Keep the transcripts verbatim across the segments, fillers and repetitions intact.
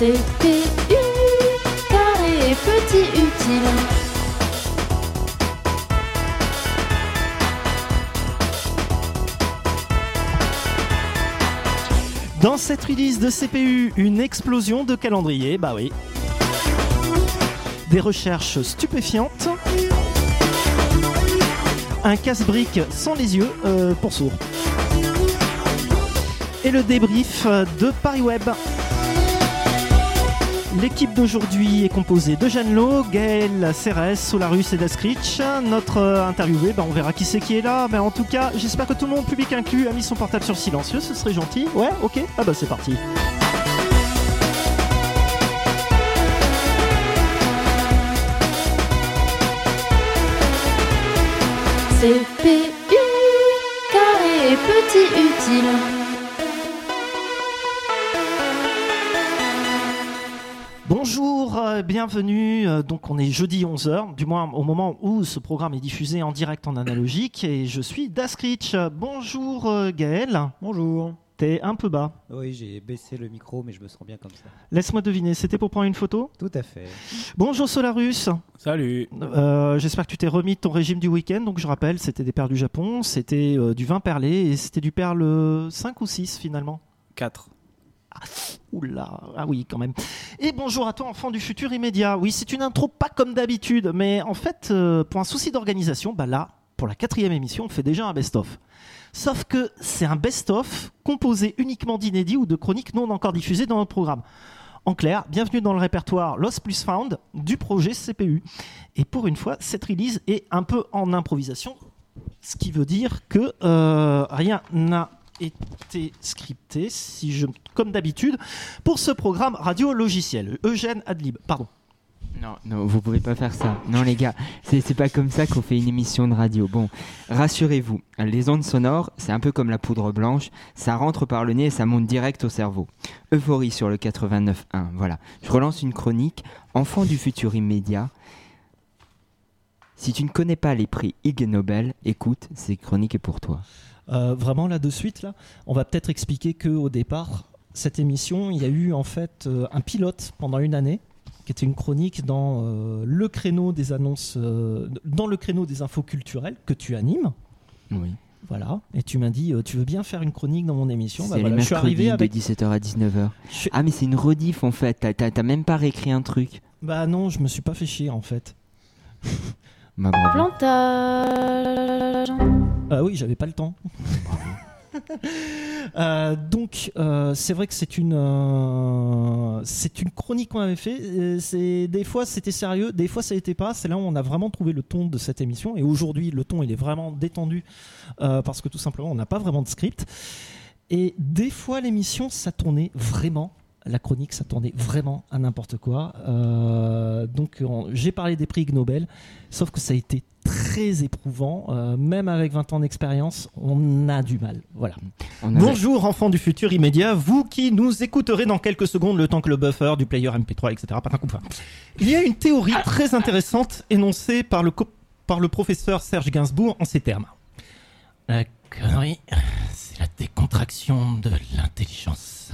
C P U, carré et petit utile. Dans cette release de C P U, une explosion de calendrier, bah oui. Des recherches stupéfiantes. Un casse-brique sans les yeux euh, pour sourds. Et le débrief de Paris Web. L'équipe d'aujourd'hui est composée de Jeanne-Lo, Gaël, Cérès, Solarus et Dascritch. Notre euh, interviewé, bah, on verra qui c'est qui est là. Mais en tout cas, j'espère que tout le monde, public inclus, a mis son portable sur silencieux. Ce serait gentil. Ouais, ok. Ah bah c'est parti. C P U, carré et petit utile. Bonjour, euh, bienvenue. Euh, donc on est jeudi onze heures, du moins au moment où ce programme est diffusé en direct en analogique. Et je suis Dascritch. Bonjour euh, Gaël. Bonjour. T'es un peu bas. Oui, j'ai baissé le micro, mais je me sens bien comme ça. Laisse-moi deviner, c'était pour prendre une photo ? Tout à fait. Bonjour Solarus. Salut. Euh, j'espère que tu t'es remis de ton régime du week-end. Donc je rappelle, c'était des perles du Japon, c'était euh, du vin perlé et c'était du perle cinq ou six finalement. quatre. Ah, oula, ah oui quand même. Et bonjour à toi enfant du futur immédiat. Oui, c'est une intro pas comme d'habitude, mais en fait, euh, pour un souci d'organisation, bah là, pour la quatrième émission, on fait déjà un best-of. Sauf que c'est un best-of composé uniquement d'inédits ou de chroniques non encore diffusées dans notre programme. En clair, bienvenue dans le répertoire Lost plus Found du projet C P U. Et pour une fois, cette release est un peu en improvisation, ce qui veut dire que euh, rien n'a été scripté, si je, comme d'habitude, pour ce programme radio logiciel. Eugène Adlib, pardon. Non, non, vous pouvez pas faire ça. Non les gars, c'est, c'est pas comme ça qu'on fait une émission de radio. Bon, rassurez-vous, les ondes sonores, c'est un peu comme la poudre blanche, ça rentre par le nez et ça monte direct au cerveau. Euphorie sur le quatre-vingt-neuf point un, voilà. Je relance une chronique, enfant du futur immédiat. Si tu ne connais pas les prix Ig Nobel, écoute, cette chronique est pour toi. Euh, vraiment là de suite là, on va peut-être expliquer qu'au départ, cette émission, il y a eu en fait euh, un pilote pendant une année qui était une chronique dans euh, le créneau des annonces, euh, dans le créneau des infos culturelles que tu animes. Oui. Voilà. Et tu m'as dit, euh, tu veux bien faire une chronique dans mon émission ? C'est bah, les voilà. Je suis mercredis arrivé avec... de dix-sept heures à dix-neuf heures. Je... Ah mais c'est une rediff en fait, t'as, t'as, t'as même pas réécrit un truc. Bah non, je me suis pas fait chier en fait. Bah, bravo. Plantage. Ah oui, j'avais pas le temps. euh, donc euh, c'est vrai que c'est une euh, c'est une chronique qu'on avait fait. Euh, c'est des fois c'était sérieux, des fois ça n'était pas. C'est là où on a vraiment trouvé le ton de cette émission. Et aujourd'hui le ton il est vraiment détendu euh, parce que tout simplement on n'a pas vraiment de script. Et des fois l'émission ça tournait vraiment. La chronique, ça tournait vraiment à n'importe quoi. Euh, donc, on, j'ai parlé des prix Ig Nobel, sauf que ça a été très éprouvant. Euh, même avec vingt ans d'expérience, on a du mal. Voilà. On avait... Bonjour, enfants du futur immédiat, vous qui nous écouterez dans quelques secondes, le temps que le buffer du player M P trois, et cetera. Pas un coup. Il y a une théorie très intéressante énoncée par le, co- par le professeur Serge Gainsbourg en ces termes. La connerie, c'est la décontraction de l'intelligence.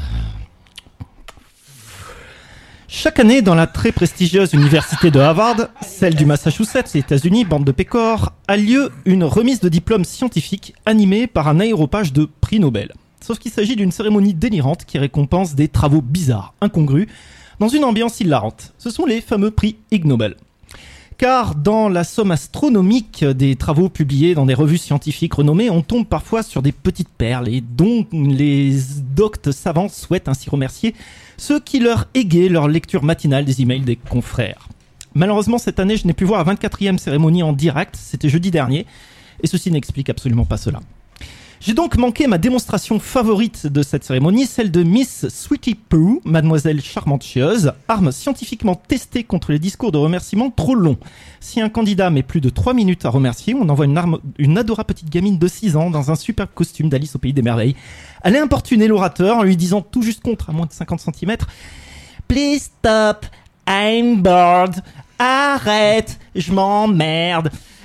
Chaque année, dans la très prestigieuse université de Harvard, celle du Massachusetts, les États-Unis, bande de pécores, a lieu une remise de diplôme scientifique animée par un aéropage de prix Nobel. Sauf qu'il s'agit d'une cérémonie délirante qui récompense des travaux bizarres, incongrus, dans une ambiance hilarante. Ce sont les fameux prix Ig Nobel. Car dans la somme astronomique des travaux publiés dans des revues scientifiques renommées, on tombe parfois sur des petites perles et dont les doctes savants souhaitent ainsi remercier ceux qui leur égaient leur lecture matinale des emails des confrères. Malheureusement, cette année, je n'ai pu voir la vingt-quatrième cérémonie en direct, c'était jeudi dernier, et ceci n'explique absolument pas cela. J'ai donc manqué ma démonstration favorite de cette cérémonie, celle de Miss Sweetie Poo, mademoiselle charmante chieuse, arme scientifiquement testée contre les discours de remerciement trop longs. Si un candidat met plus de trois minutes à remercier, on envoie une, arme, une adorable petite gamine de six ans dans un superbe costume d'Alice au Pays des Merveilles. Aller importuner l'orateur en lui disant tout juste contre, à moins de cinquante centimètres, « Please stop, I'm bored, arrête, je m'emmerde ».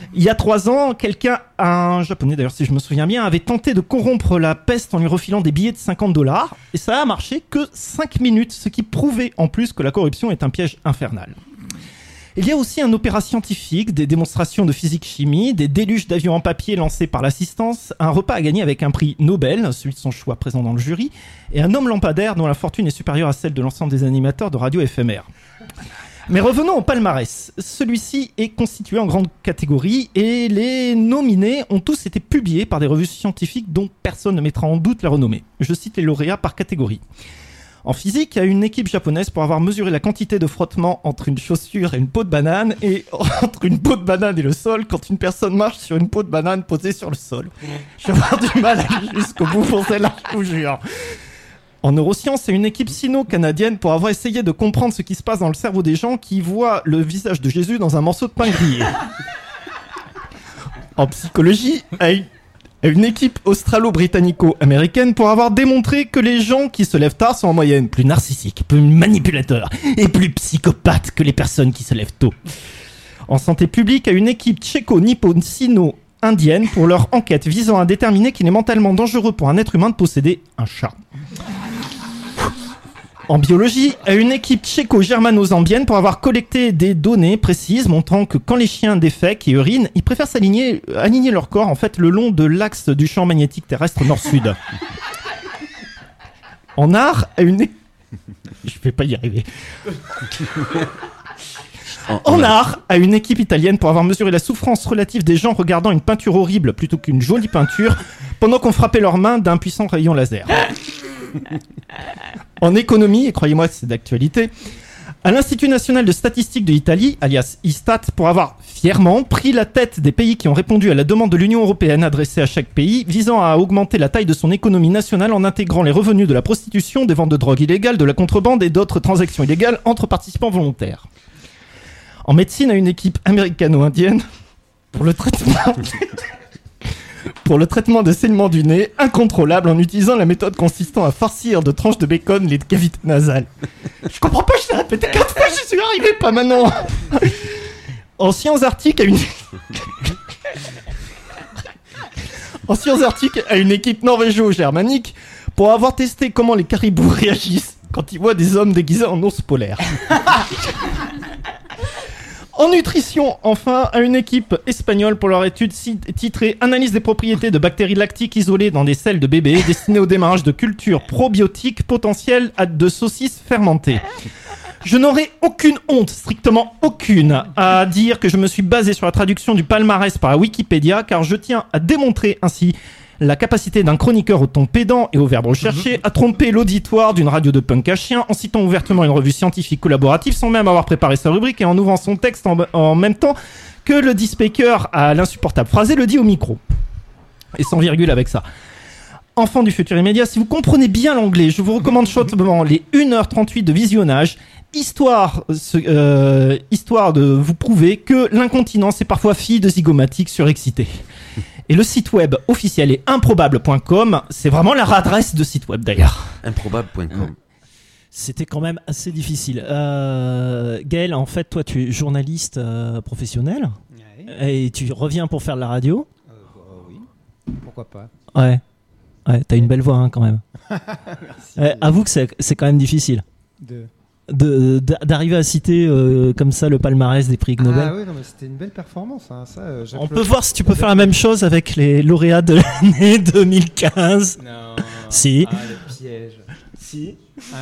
Il y a trois ans, quelqu'un, un japonais d'ailleurs si je me souviens bien, avait tenté de corrompre la peste en lui refilant des billets de cinquante dollars et ça a marché que cinq minutes, ce qui prouvait en plus que la corruption est un piège infernal. Il y a aussi un opéra scientifique, des démonstrations de physique-chimie, des déluges d'avions en papier lancés par l'assistance, un repas à gagner avec un prix Nobel, celui de son choix présent dans le jury, et un homme lampadaire dont la fortune est supérieure à celle de l'ensemble des animateurs de radio F M R. Mais revenons au palmarès. Celui-ci est constitué en grandes catégories et les nominés ont tous été publiés par des revues scientifiques dont personne ne mettra en doute la renommée. Je cite les lauréats par catégorie. En physique, il y a une équipe japonaise pour avoir mesuré la quantité de frottement entre une chaussure et une peau de banane et entre une peau de banane et le sol quand une personne marche sur une peau de banane posée sur le sol. Je vais avoir du mal à aller jusqu'au bout pour celle-là, je vous jure. En neurosciences, il y a une équipe sino-canadienne pour avoir essayé de comprendre ce qui se passe dans le cerveau des gens qui voient le visage de Jésus dans un morceau de pain grillé. En psychologie, il y a une équipe australo-britannico-américaine pour avoir démontré que les gens qui se lèvent tard sont en moyenne plus narcissiques, plus manipulateurs et plus psychopathes que les personnes qui se lèvent tôt. En santé publique, il y a une équipe tchéco-nippo-sino-indienne pour leur enquête visant à déterminer qu'il est mentalement dangereux pour un être humain de posséder un chat. En biologie, à une équipe tchéco-germano-zambienne pour avoir collecté des données précises montrant que quand les chiens défèquent et urinent, ils préfèrent s'aligner, aligner leur corps en fait le long de l'axe du champ magnétique terrestre nord-sud. En art, à une équipe... Je vais pas y arriver. En art, à une équipe italienne pour avoir mesuré la souffrance relative des gens regardant une peinture horrible plutôt qu'une jolie peinture pendant qu'on frappait leurs mains d'un puissant rayon laser. En économie, et croyez-moi c'est d'actualité, à l'Institut national de statistique de l'Italie, alias Istat, pour avoir fièrement pris la tête des pays qui ont répondu à la demande de l'Union européenne adressée à chaque pays visant à augmenter la taille de son économie nationale en intégrant les revenus de la prostitution, des ventes de drogue illégales, de la contrebande et d'autres transactions illégales entre participants volontaires. En médecine, à une équipe américano-indienne pour le traitement... pour le traitement de saignements du nez incontrôlable en utilisant la méthode consistant à farcir de tranches de bacon les cavités nasales. Je comprends pas, je t'ai répété quatre fois, j'y suis arrivé, pas maintenant. En sciences arctiques, à une... en sciences arctiques, à une équipe norvégo-germanique pour avoir testé comment les caribous réagissent quand ils voient des hommes déguisés en ours polaires. En nutrition, enfin, à une équipe espagnole pour leur étude titrée « Analyse des propriétés de bactéries lactiques isolées dans des selles de bébés destinées au démarrage de cultures probiotiques potentielles de saucisses fermentées ». Je n'aurai aucune honte, strictement aucune, à dire que je me suis basé sur la traduction du palmarès par la Wikipédia, car je tiens à démontrer ainsi la capacité d'un chroniqueur au ton pédant et au verbe recherché à tromper l'auditoire d'une radio de punk à chien en citant ouvertement une revue scientifique collaborative sans même avoir préparé sa rubrique et en ouvrant son texte en, en même temps que le dispeaker à l'insupportable phrasé le dit au micro. Et sans virgule avec ça. Enfant du futur immédiat, si vous comprenez bien l'anglais, je vous recommande chaudement les une heure trente-huit de visionnage, histoire, euh, histoire de vous prouver que l'incontinence est parfois fille de zygomatiques surexcités. Et le site web officiel est improbable point com. C'est vraiment leur adresse de site web d'ailleurs. improbable point com. C'était quand même assez difficile. Euh, Gaël, en fait, toi, tu es journaliste euh, professionnel. Ouais. Et tu reviens pour faire de la radio. Euh, bah, oui, pourquoi pas. Ouais, ouais, t'as une belle voix hein, quand même. Ouais, avoue que c'est, c'est quand même difficile. De... De, d'arriver à citer euh, comme ça le palmarès des prix Ig Nobel. Ah oui, non, mais c'était une belle performance. Hein. Ça, euh, on peut voir si tu peux faire la même chose avec les lauréats de l'année deux mille quinze. Non. Si. Ah, le piège. Si.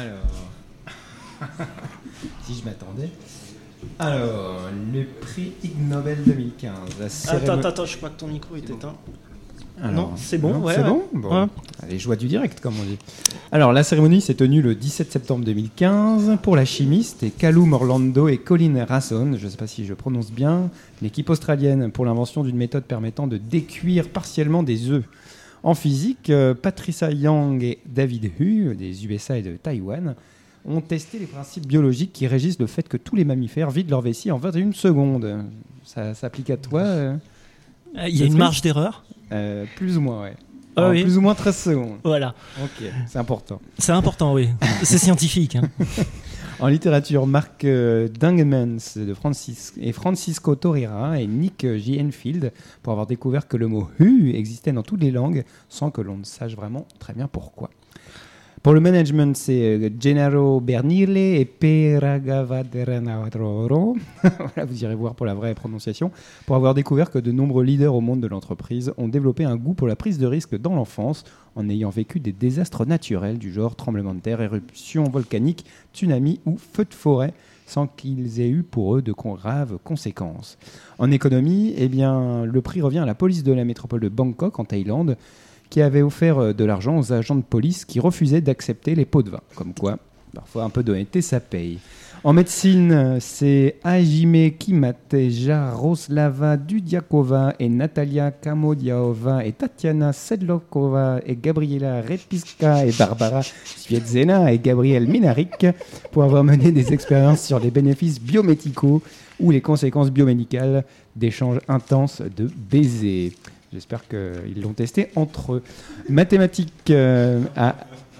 Alors. Si je m'attendais. Alors, le prix Ig Nobel deux mille quinze. La cérémonie... Attends, attends, attends, je crois que ton micro est éteint. Alors, non, c'est bon, non, ouais. C'est ouais. bon, bon. Ouais. Allez, joie du direct, comme on dit. Alors, la cérémonie s'est tenue le dix-sept septembre deux mille quinze pour la chimiste et Callum Orlando et Colin Rasson, je ne sais pas si je prononce bien, l'équipe australienne pour l'invention d'une méthode permettant de décuire partiellement des œufs. En physique, euh, Patricia Yang et David Hu, des U S A et de Taïwan, ont testé les principes biologiques qui régissent le fait que tous les mammifères vident leur vessie en vingt et une secondes. Ça s'applique à toi euh, Il y a une marge d'erreur euh, Plus ou moins, ouais. Ah, oui. Plus ou moins treize secondes. Voilà. Ok, c'est important. C'est important, oui. C'est scientifique. Hein. En littérature, Mark euh, Dungemans de Francis, et Francisco Torreira et Nick J. Enfield pour avoir découvert que le mot « hu » existait dans toutes les langues sans que l'on ne sache vraiment très bien pourquoi. Pour le management, c'est Gennaro Bernile et Per Ragavadranaro. Voilà, vous irez voir pour la vraie prononciation. Pour avoir découvert que de nombreux leaders au monde de l'entreprise ont développé un goût pour la prise de risque dans l'enfance en ayant vécu des désastres naturels du genre tremblement de terre, éruption volcanique, tsunami ou feu de forêt, sans qu'ils aient eu pour eux de graves conséquences. En économie, eh bien, le prix revient à la police de la métropole de Bangkok, en Thaïlande, qui avait offert de l'argent aux agents de police qui refusaient d'accepter les pots de vin. Comme quoi, parfois un peu d'honnêteté, ça paye. En médecine, c'est Hajime Kimate, Jaroslava Dudiakova et Natalia Kamodiaova et Tatiana Sedlokova et Gabriela Repiska et Barbara Svietzena et Gabriel Minarik pour avoir mené des expériences sur les bénéfices biomédicaux ou les conséquences biomédicales d'échanges intenses de baisers. J'espère qu'ils l'ont testé entre eux. Mathématiques, euh, à,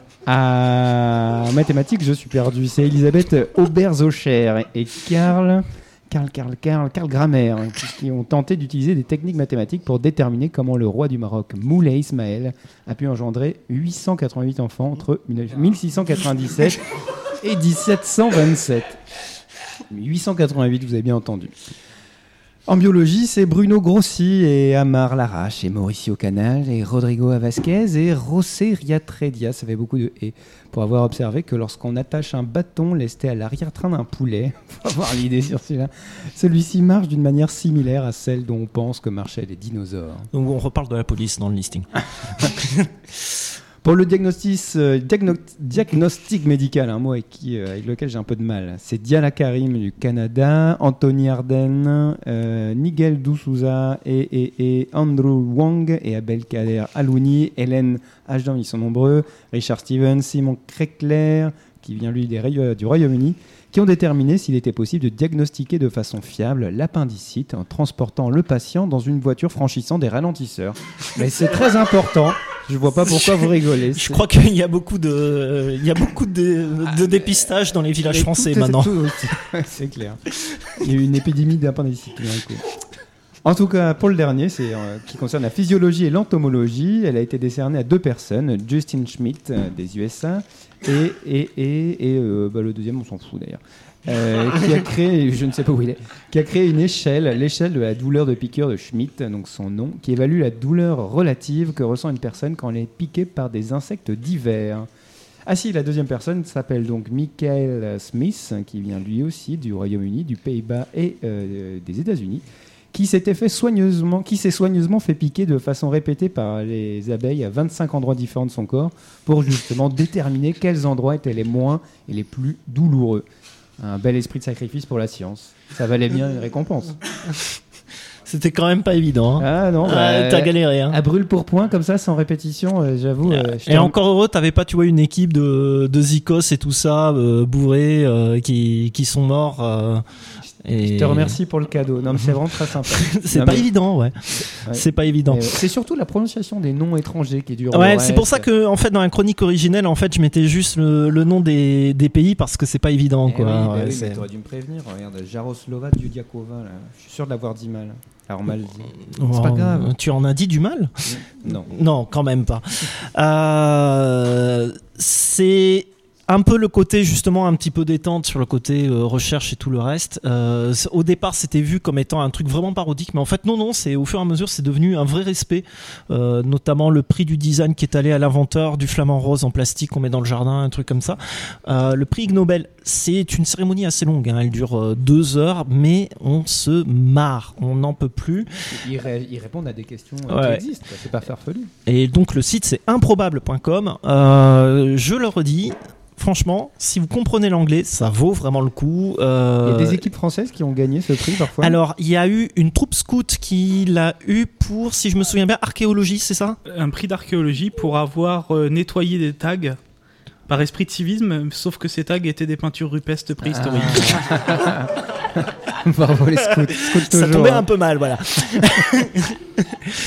à mathématiques, je suis perdu. C'est Elisabeth Aubert-Zocher et Karl, Karl, Karl, Karl, Karl Grammer hein, qui ont tenté d'utiliser des techniques mathématiques pour déterminer comment le roi du Maroc, Moulay Ismaël, a pu engendrer huit cent quatre-vingt-huit enfants entre mille six cent quatre-vingt-dix-sept et dix-sept cent vingt-sept. huit cent quatre-vingt-huit, vous avez bien entendu. En biologie, c'est Bruno Grossi et Amar Larache et Mauricio Canal et Rodrigo Vasquez et José Riatredia, ça fait beaucoup de « et » pour avoir observé que lorsqu'on attache un bâton lesté à l'arrière-train d'un poulet, faut avoir l'idée sur celui-là, celui-ci marche d'une manière similaire à celle dont on pense que marchaient les dinosaures. Donc on reparle de la police dans le listing. Pour le diagnostic, euh, diagno- diagnostic médical, un mot avec, qui, euh, avec lequel j'ai un peu de mal, c'est Diala Karim du Canada, Anthony Arden, euh, Nigel D'Souza et, et, et Andrew Wang et Abdelkader Alouni, Hélène Ashdan, ils sont nombreux, Richard Stevens, Simon Kreckler, qui vient lui des, euh, du Royaume-Uni, qui ont déterminé s'il était possible de diagnostiquer de façon fiable l'appendicite en transportant le patient dans une voiture franchissant des ralentisseurs. Mais c'est très important. Je vois pas pourquoi vous rigolez. Je crois qu'il y a beaucoup de, il y a beaucoup de, de dépistage dans les villages Et français tout est- maintenant. tout- c'est clair. Il y a eu une épidémie d'appendicite. tout d'un coup. En tout cas, pour le dernier, c'est euh, qui concerne la physiologie et l'entomologie. Elle a été décernée à deux personnes, Justin Schmidt euh, des U S A et, et, et, et euh, bah, le deuxième, on s'en fout d'ailleurs, euh, qui a créé, je ne sais pas où il est, qui a créé une échelle, l'échelle de la douleur de piqûre de Schmidt, donc son nom, qui évalue la douleur relative que ressent une personne quand elle est piquée par des insectes divers. Ah si, la deuxième personne s'appelle donc Michael Smith, qui vient lui aussi du Royaume-Uni, du Pays-Bas et euh, des États-Unis, qui s'était fait soigneusement, qui s'est soigneusement fait piquer de façon répétée par les abeilles à vingt-cinq endroits différents de son corps pour justement déterminer quels endroits étaient les moins et les plus douloureux. Un bel esprit de sacrifice pour la science. Ça valait bien une récompense. C'était quand même pas évident. Hein. Ah non, Ah, bah, t'as galéré. Hein. à brûle pour point comme ça, sans répétition, euh, j'avoue. euh, je Et t'en- encore heureux, t'avais pas, tu vois, une équipe de, de Zikos et tout ça, euh, bourrés, euh, qui, qui sont morts. Euh, et... Je te remercie pour le cadeau. Non, mais c'est vraiment très sympa. C'est Non, pas mais- évident, ouais. Ouais. C'est pas évident. Mais, euh, c'est surtout la prononciation des noms étrangers qui dure. Ouais, c'est pour ça que, en fait, dans la chronique originelle, en fait, je mettais juste le, le nom des, des pays parce que c'est pas évident, Eh quoi. oui, bah Ouais, oui, c'est- mais t'aurais dû me prévenir. Regarde, Jaroslava Dudiakova, là. Je suis sûr de l'avoir dit mal. Alors mal dit. C'est pas Oh, grave. Tu en as dit du mal? Non. Non, quand même pas. Euh, c'est un peu le côté justement un petit peu détente sur le côté euh, recherche et tout le reste. Euh, c- au départ, c'était vu comme étant un truc vraiment parodique, mais en fait non, non. C'est au fur et à mesure, c'est devenu un vrai respect. Euh, notamment le prix du design qui est allé à l'inventeur du flamant rose en plastique qu'on met dans le jardin, un truc comme ça. Euh, le prix Ig Nobel, c'est une cérémonie assez longue. Hein, elle dure euh, deux heures, mais on se marre, on n'en peut plus. Ils, ré- ils répondent à des questions euh, Ouais. qui existent. quoi. C'est pas farfelu. Et donc le site c'est improbable point com. Euh, je le redis, franchement, si vous comprenez l'anglais, ça vaut vraiment le coup. Euh, Il y a des équipes françaises qui ont gagné ce prix parfois. Alors, il y a eu une troupe scout qui l'a eu pour, si je me souviens bien, archéologie, c'est ça? Un prix d'archéologie pour avoir euh, nettoyé des tags par esprit de civisme, sauf que ces tags étaient des peintures rupestres préhistoriques. Ah. Bravo les scouts. Scouts Ça toujours, tombait hein. un peu mal, voilà.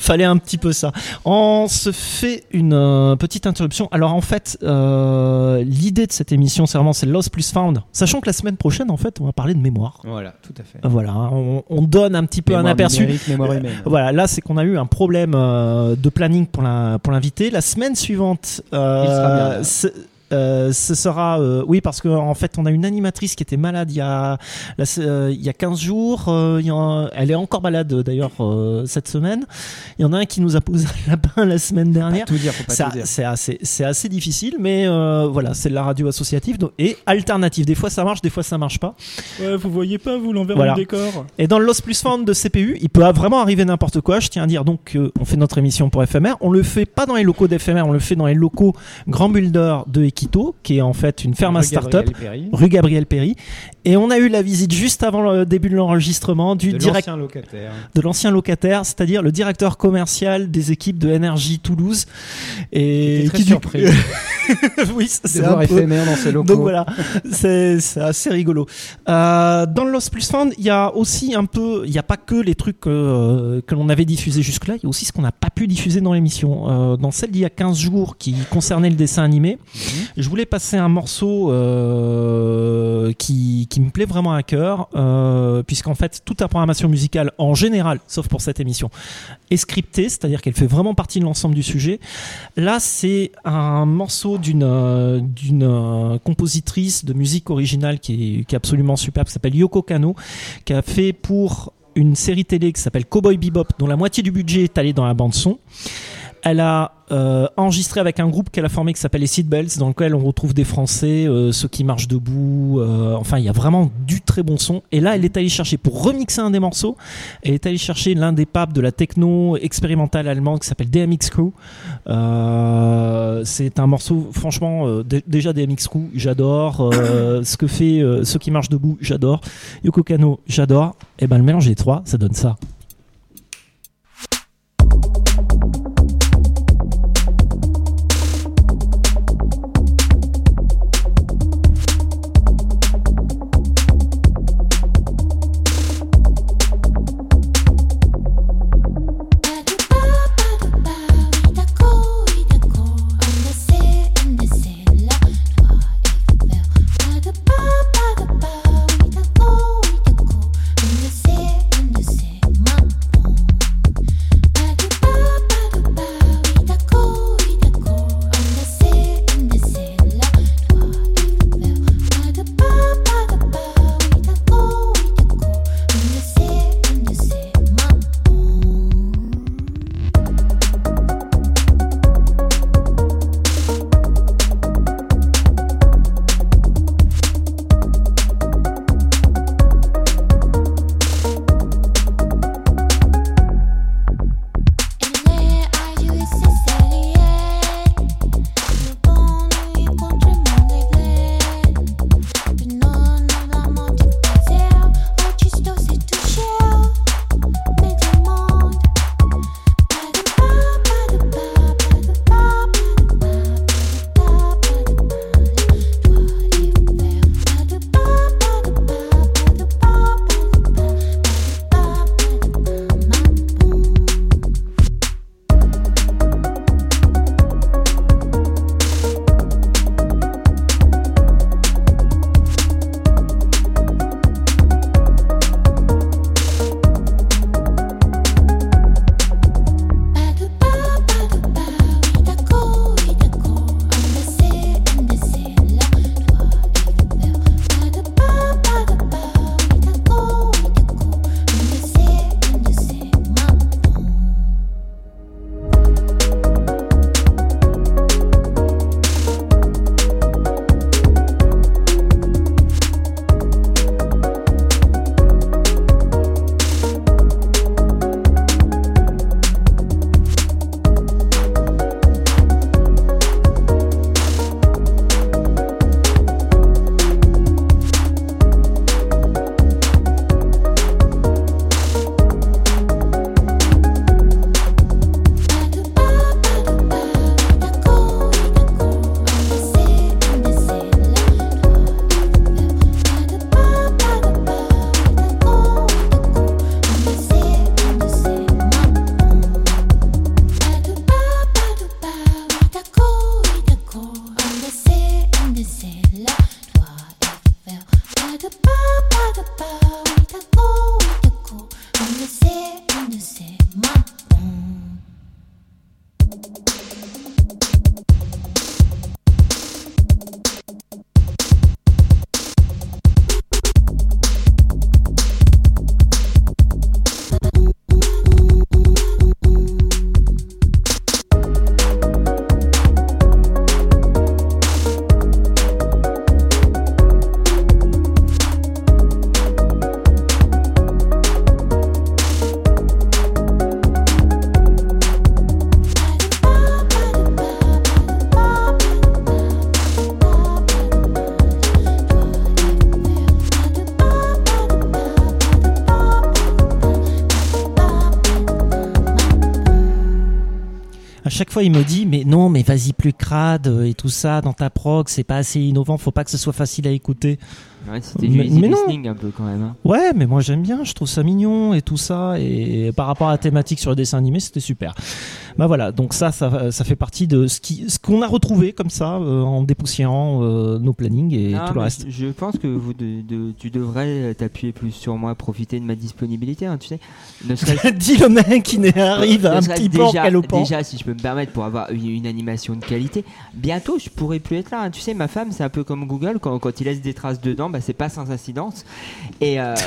Fallait un petit peu ça. On se fait une euh, petite interruption. Alors en fait, euh, l'idée de cette émission, c'est vraiment c'est Lost plus Found. Sachant que la semaine prochaine, en fait, on va parler de mémoire. Voilà, tout à fait. Voilà, on, on donne un petit peu Mémoire un aperçu. numérique, mémoire humaine. Voilà, là c'est qu'on a eu un problème euh, de planning pour la pour l'invité. La semaine suivante, euh, Il sera bien là. c'est- Euh, ce sera euh, oui parce que en fait on a une animatrice qui était malade il y a la- euh, il y a quinze jours, euh, il y en- elle est encore malade d'ailleurs euh, cette semaine. Il y en a un qui nous a posé un lapin la semaine dernière. Pas tout dire, faut pas C'est tout dire. c'est assez, c'est assez difficile, mais euh, voilà, c'est de la radio associative donc- et alternative. Des fois ça marche, des fois ça marche pas. Ouais, vous voyez pas, vous, l'envers Voilà. du décor. Et dans le Lost Plus Found de C P U, il peut vraiment arriver n'importe quoi. Je tiens à dire donc euh, on fait notre émission pour F M R. On le fait pas dans les locaux d'F M R, on le fait dans les locaux Grand Builder de Equito, qui est en fait une ferme à Rue start-up, Gabriel Péry, rue Gabriel Péry. Et on a eu la visite juste avant le début de l'enregistrement du de direct l'ancien locataire. de l'ancien locataire, c'est-à-dire le directeur commercial des équipes de Énergie Toulouse. Et J'étais très qui du- surpris oui, ça, de c'est voir un peu... F M R dans ses locaux. Donc voilà, c'est c'est assez rigolo. Euh, dans le Lost Plus Found, il y a aussi un peu, il n'y a pas que les trucs euh, que l'on avait diffusés jusque-là, il y a aussi ce qu'on n'a pas pu diffuser dans l'émission. Euh, dans celle d'il y a quinze jours qui concernait le dessin animé, je voulais passer un morceau euh, qui, qui me plaît vraiment à cœur, euh, puisqu'en fait, toute la programmation musicale en général, sauf pour cette émission, est scriptée, c'est-à-dire qu'elle fait vraiment partie de l'ensemble du sujet. Là, c'est un morceau d'une euh, d'une euh, compositrice de musique originale qui est, qui est absolument superbe, qui s'appelle Yoko Kanno, qui a fait pour une série télé qui s'appelle Cowboy Bebop, dont la moitié du budget est allé dans la bande son. Elle a euh, enregistré avec un groupe qu'elle a formé qui s'appelle les Seatbelts, dans lequel on retrouve des Français, euh, ceux qui marchent debout. Euh, enfin, il y a vraiment du très bon son. Et là, elle est allée chercher, pour remixer un des morceaux, elle est allée chercher l'un des papes de la techno expérimentale allemande qui s'appelle D M X Crew. Euh, c'est un morceau, franchement, euh, d- déjà D M X Crew, j'adore. Euh, ce que fait euh, ceux qui marchent debout, j'adore. Yoko Kanno, j'adore. Et ben le mélange des trois, ça donne ça. Pas de pas, oui d'accord, oui d'accord, on le sait, on le sait, moi chaque fois il me dit mais non mais vas-y plus crade et tout ça dans ta prog, c'est pas assez innovant, faut pas que ce soit facile à écouter. Ouais, c'était du easy listening un peu quand même. Hein. Ouais, mais moi j'aime bien, je trouve ça mignon et tout ça. Et par rapport à la thématique sur le dessin animé, c'était super. Bah voilà, donc ça, ça, ça fait partie de ce, qui, ce qu'on a retrouvé comme ça euh, en dépoussiérant euh, nos plannings et non, tout le reste. Je pense que vous de, de, tu devrais t'appuyer plus sur moi, profiter de ma disponibilité, hein, tu sais. Ne serait-ce... Dis le mec qui arrive un petit peu en galopant. Déjà, si je peux me permettre, pour avoir une, une animation de qualité, bientôt je pourrais plus être là. Hein. Tu sais, ma femme, c'est un peu comme Google, quand, quand il laisse des traces dedans, bah, c'est pas sans incidence. Et, euh...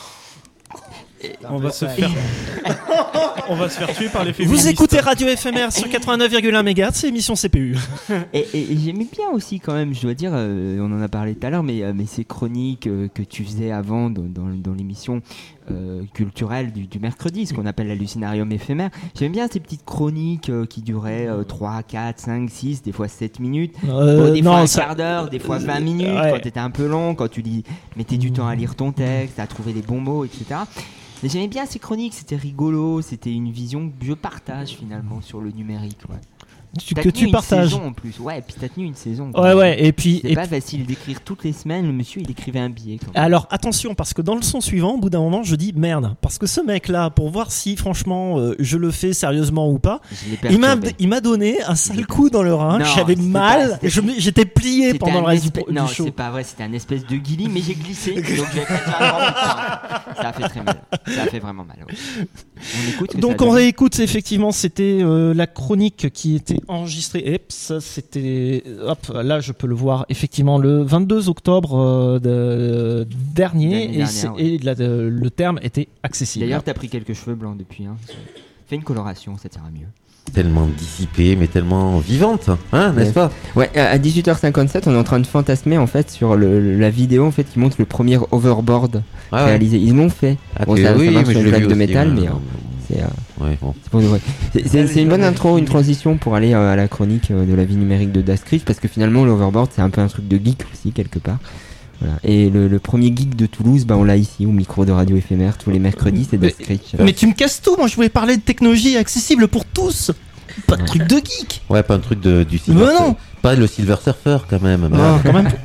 Et on va se faire on va se faire tuer par les féministes. Vous écoutez Radio F M R sur quatre-vingt-neuf virgule un mégahertz, c'est émission C P U. et, et, et j'aimais bien aussi quand même, je dois dire, euh, on en a parlé tout à l'heure, mais, euh, mais ces chroniques euh, que tu faisais avant dans, dans, dans l'émission euh, culturelle du, du mercredi, ce qu'on appelle l'hallucinarium éphémère. J'aimais bien ces petites chroniques euh, qui duraient euh, trois, quatre, cinq, six, des fois sept minutes, euh, bon, des non, fois un ça... quart d'heure, des fois vingt minutes, ouais. Quand t'étais un peu long, quand tu lis, mettais du temps à lire ton texte, à trouver les bons mots, et cetera. Mais j'aimais bien ces chroniques, c'était rigolo, c'était une vision que je partage finalement sur le numérique. Ouais. Tu, que tu partages. Saison en plus, ouais, et puis t'as tenu une saison. Ouais, ouais, et puis. C'est et pas puis... facile d'écrire toutes les semaines, le monsieur il écrivait un billet. Quand même. Alors attention, parce que dans le son suivant, au bout d'un moment, je dis merde, parce que ce mec-là, pour voir si franchement euh, je le fais sérieusement ou pas, il m'a, il m'a donné un sale coup dans le rein, non, j'avais mal, pas, je, j'étais plié c'était pendant le reste espèce, du, non, du show. Non, c'est pas vrai, c'était un espèce de guilly, mais j'ai glissé, donc j'ai fait un grand putain. Ça a fait très mal, ça a fait vraiment mal. Ouais. On écoute. Donc on réécoute, effectivement, c'était euh, la chronique qui était enregistrée. Et ça, c'était, hop, là je peux le voir effectivement le vingt-deux octobre euh, de, dernier et, dernière, ouais. et la, de, le terme était accessible. D'ailleurs t'as pris quelques cheveux blancs depuis, hein. Fais une coloration, ça t'ira mieux. Tellement dissipée mais tellement vivante, hein, n'est-ce ouais. pas? Ouais, à dix-huit heures cinquante-sept on est en train de fantasmer en fait sur le, la vidéo en fait qui montre le premier overboard ah, réalisé. Ouais. Ils l'ont fait. Ah, bon, ça, oui, ça marche sur une plaque de aussi, métal, ouais, mais... Euh, C'est, euh, ouais, bon. c'est, pour de vrai. c'est, c'est, c'est une bonne intro, une transition pour aller euh, à la chronique euh, de la vie numérique de Dascrich, parce que finalement l'overboard c'est un peu un truc de geek aussi quelque part. Voilà. Et le, le premier geek de Toulouse, bah, on l'a ici au micro de Radio Éphémère tous les mercredis, c'est Dascrich. Mais, mais tu me casses tout, moi je voulais parler de technologie accessible pour tous. Pas de truc de geek. Ouais, pas un truc de, du Silver Mais non. Pas le Silver Surfer quand même. Oh, quand même.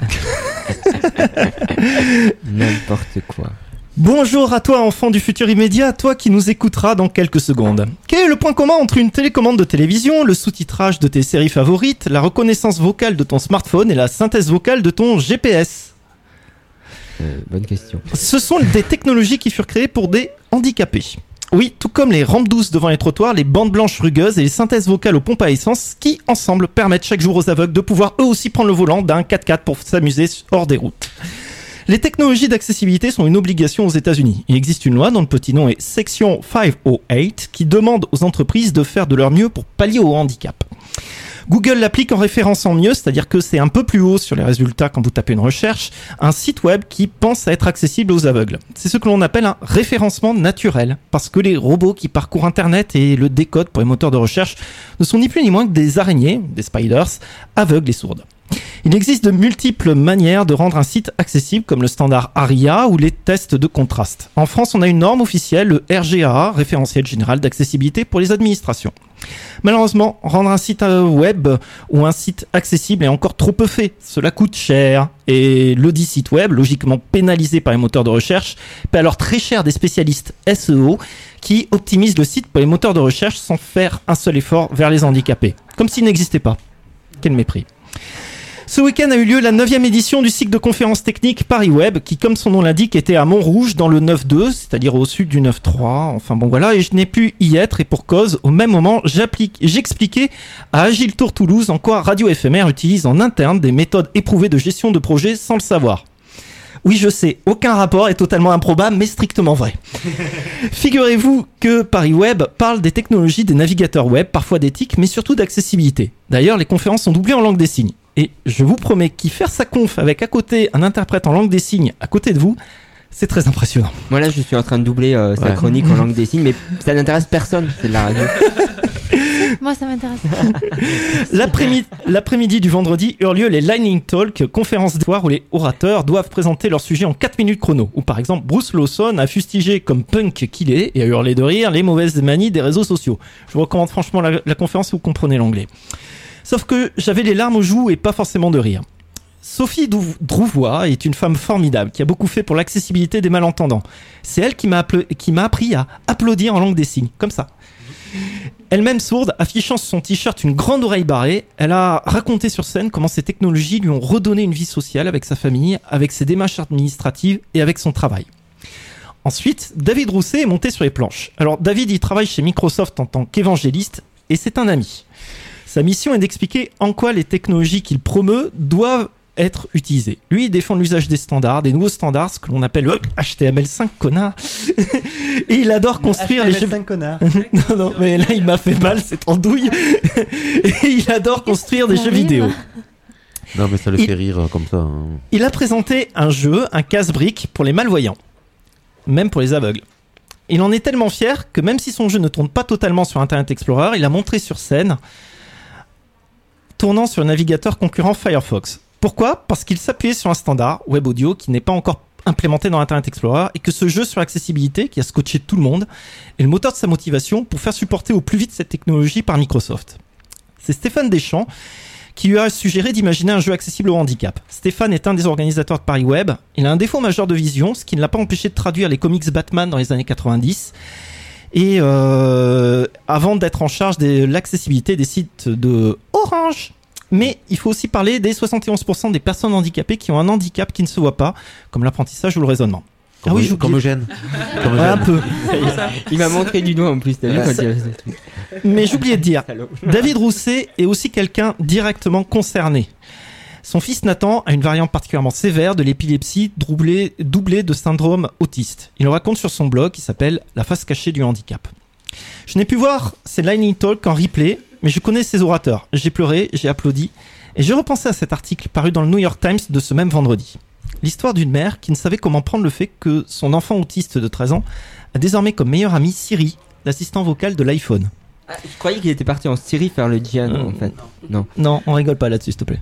N'importe quoi. Bonjour à toi enfant du futur immédiat, toi qui nous écouteras dans quelques secondes. Quel est le point commun entre une télécommande de télévision, le sous-titrage de tes séries favorites, la reconnaissance vocale de ton smartphone et la synthèse vocale de ton G P S ? euh, Bonne question. Ce sont des technologies qui furent créées pour des handicapés. Oui, tout comme les rampes douces devant les trottoirs, les bandes blanches rugueuses et les synthèses vocales aux pompes à essence qui, ensemble, permettent chaque jour aux aveugles de pouvoir eux aussi prendre le volant d'un quatre-quatre pour s'amuser hors des routes. Les technologies d'accessibilité sont une obligation aux États-Unis. Il existe une loi dont le petit nom est Section cinq cent huit qui demande aux entreprises de faire de leur mieux pour pallier au handicap. Google l'applique en référençant mieux, c'est-à-dire que c'est un peu plus haut sur les résultats quand vous tapez une recherche, un site web qui pense à être accessible aux aveugles. C'est ce que l'on appelle un référencement naturel, parce que les robots qui parcourent Internet et le décodent pour les moteurs de recherche ne sont ni plus ni moins que des araignées, des spiders, aveugles et sourdes. Il existe de multiples manières de rendre un site accessible, comme le standard ARIA ou les tests de contraste. En France, on a une norme officielle, le R G A A, référentiel général d'accessibilité pour les administrations. Malheureusement, rendre un site web ou un site accessible est encore trop peu fait. Cela coûte cher. Et le dit site web, logiquement pénalisé par les moteurs de recherche, paie alors très cher des spécialistes S E O qui optimisent le site pour les moteurs de recherche sans faire un seul effort vers les handicapés. Comme s'il n'existait pas. Quel mépris. Ce week-end a eu lieu la neuvième édition du cycle de conférences techniques Paris Web, qui, comme son nom l'indique, était à Montrouge, dans le neuf deux, c'est-à-dire au sud du neuf trois. Enfin bon voilà, et je n'ai pu y être, et pour cause, au même moment, j'expliquais à Agile Tour Toulouse en quoi Radio F M R utilise en interne des méthodes éprouvées de gestion de projet sans le savoir. Oui, je sais, aucun rapport est totalement improbable, mais strictement vrai. Figurez-vous que Paris Web parle des technologies des navigateurs web, parfois d'éthique, mais surtout d'accessibilité. D'ailleurs, les conférences sont doublées en langue des signes. Et je vous promets qu'y faire sa conf avec à côté un interprète en langue des signes à côté de vous, c'est très impressionnant. Moi là, je suis en train de doubler euh, sa ouais. chronique en langue des signes, mais ça n'intéresse personne, c'est de la radio. Moi, ça m'intéresse. L'après-midi, l'après-midi du vendredi eurent lieu les Lightning Talk, conférences de foire où les orateurs doivent présenter leur sujet en quatre minutes chrono. Où par exemple, Bruce Lawson a fustigé comme punk qu'il est et a hurlé de rire les mauvaises manies des réseaux sociaux. Je vous recommande franchement la, la conférence si vous comprenez l'anglais. Sauf que j'avais les larmes aux joues et pas forcément de rire. Sophie Drouvois est une femme formidable qui a beaucoup fait pour l'accessibilité des malentendants. C'est elle qui m'a, appel- qui m'a appris à applaudir en langue des signes, comme ça. Elle-même sourde, affichant sur son t-shirt une grande oreille barrée, elle a raconté sur scène comment ces technologies lui ont redonné une vie sociale avec sa famille, avec ses démarches administratives et avec son travail. Ensuite, David Rousset est monté sur les planches. Alors David, il travaille chez Microsoft en tant qu'évangéliste et c'est un ami. Sa mission est d'expliquer en quoi les technologies qu'il promeut doivent être utilisé. Lui, il défend l'usage des standards, des nouveaux standards, ce que l'on appelle le H T M L cinq, connard. Et il adore construire les jeux. cinq connard. non, non, mais là, il m'a fait mal, cette andouille. Et il adore construire des jeux vidéo. Non, mais ça le il... fait rire comme ça. Hein. Il a présenté un jeu, un casse-brique pour les malvoyants, même pour les aveugles. Il en est tellement fier que même si son jeu ne tourne pas totalement sur Internet Explorer, il a montré sur scène, tournant sur le navigateur concurrent Firefox. Pourquoi ? Parce qu'il s'appuyait sur un standard web audio qui n'est pas encore implémenté dans Internet Explorer et que ce jeu sur accessibilité, qui a scotché tout le monde, est le moteur de sa motivation pour faire supporter au plus vite cette technologie par Microsoft. C'est Stéphane Deschamps qui lui a suggéré d'imaginer un jeu accessible au handicap. Stéphane est un des organisateurs de Paris Web. Il a un défaut majeur de vision, ce qui ne l'a pas empêché de traduire les comics Batman dans les années quatre-vingt-dix. Et euh, avant d'être en charge de l'accessibilité des sites de Orange. Mais il faut aussi parler des soixante et onze pour cent des personnes handicapées qui ont un handicap qui ne se voit pas, comme l'apprentissage ou le raisonnement. Comme, ah oui, comme Eugène. Comme ouais, un peu. Il m'a montré du doigt en plus, t'as vu quand il a fait truc. Mais j'oubliais de dire, David Rousset est aussi quelqu'un directement concerné. Son fils Nathan a une variante particulièrement sévère de l'épilepsie doublée, doublée de syndrome autiste. Il le raconte sur son blog qui s'appelle « La face cachée du handicap ». Je n'ai pu voir ces Lightning Talk en replay, mais je connais ces orateurs. J'ai pleuré, j'ai applaudi, et j'ai repensé à cet article paru dans le New York Times de ce même vendredi. L'histoire d'une mère qui ne savait comment prendre le fait que son enfant autiste de treize ans a désormais comme meilleur ami Siri, l'assistant vocal de l'iPhone. Ah, je croyais qu'il était parti en Syrie faire le djihad, euh, en fait. Non. Non, on rigole pas là-dessus, s'il te plaît.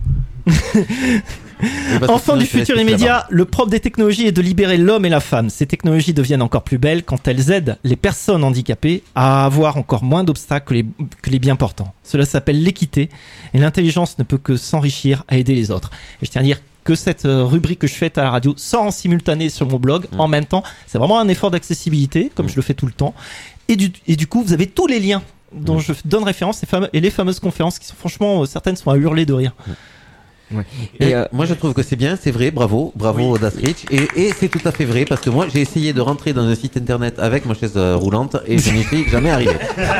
Enfant du futur immédiat, le propre des technologies est de libérer l'homme et la femme. Ces technologies deviennent encore plus belles quand elles aident les personnes handicapées à avoir encore moins d'obstacles que les, que les bien portants. Cela s'appelle l'équité et l'intelligence ne peut que s'enrichir à aider les autres. Et je tiens à dire que cette rubrique que je fais à la radio sort en simultané sur mon blog mmh. en même temps. C'est vraiment un effort d'accessibilité, comme mmh. je le fais tout le temps. Et du, et du coup, vous avez tous les liens dont mmh. je donne référence et, fame, et les fameuses conférences qui sont franchement, certaines sont à hurler de rire. Mmh. Ouais. Et, et euh, moi je trouve que c'est bien, c'est vrai, bravo, bravo oui. Dastrich. Et, et c'est tout à fait vrai parce que moi j'ai essayé de rentrer dans un site internet avec ma chaise euh, roulante et je n'y suis jamais arrivé.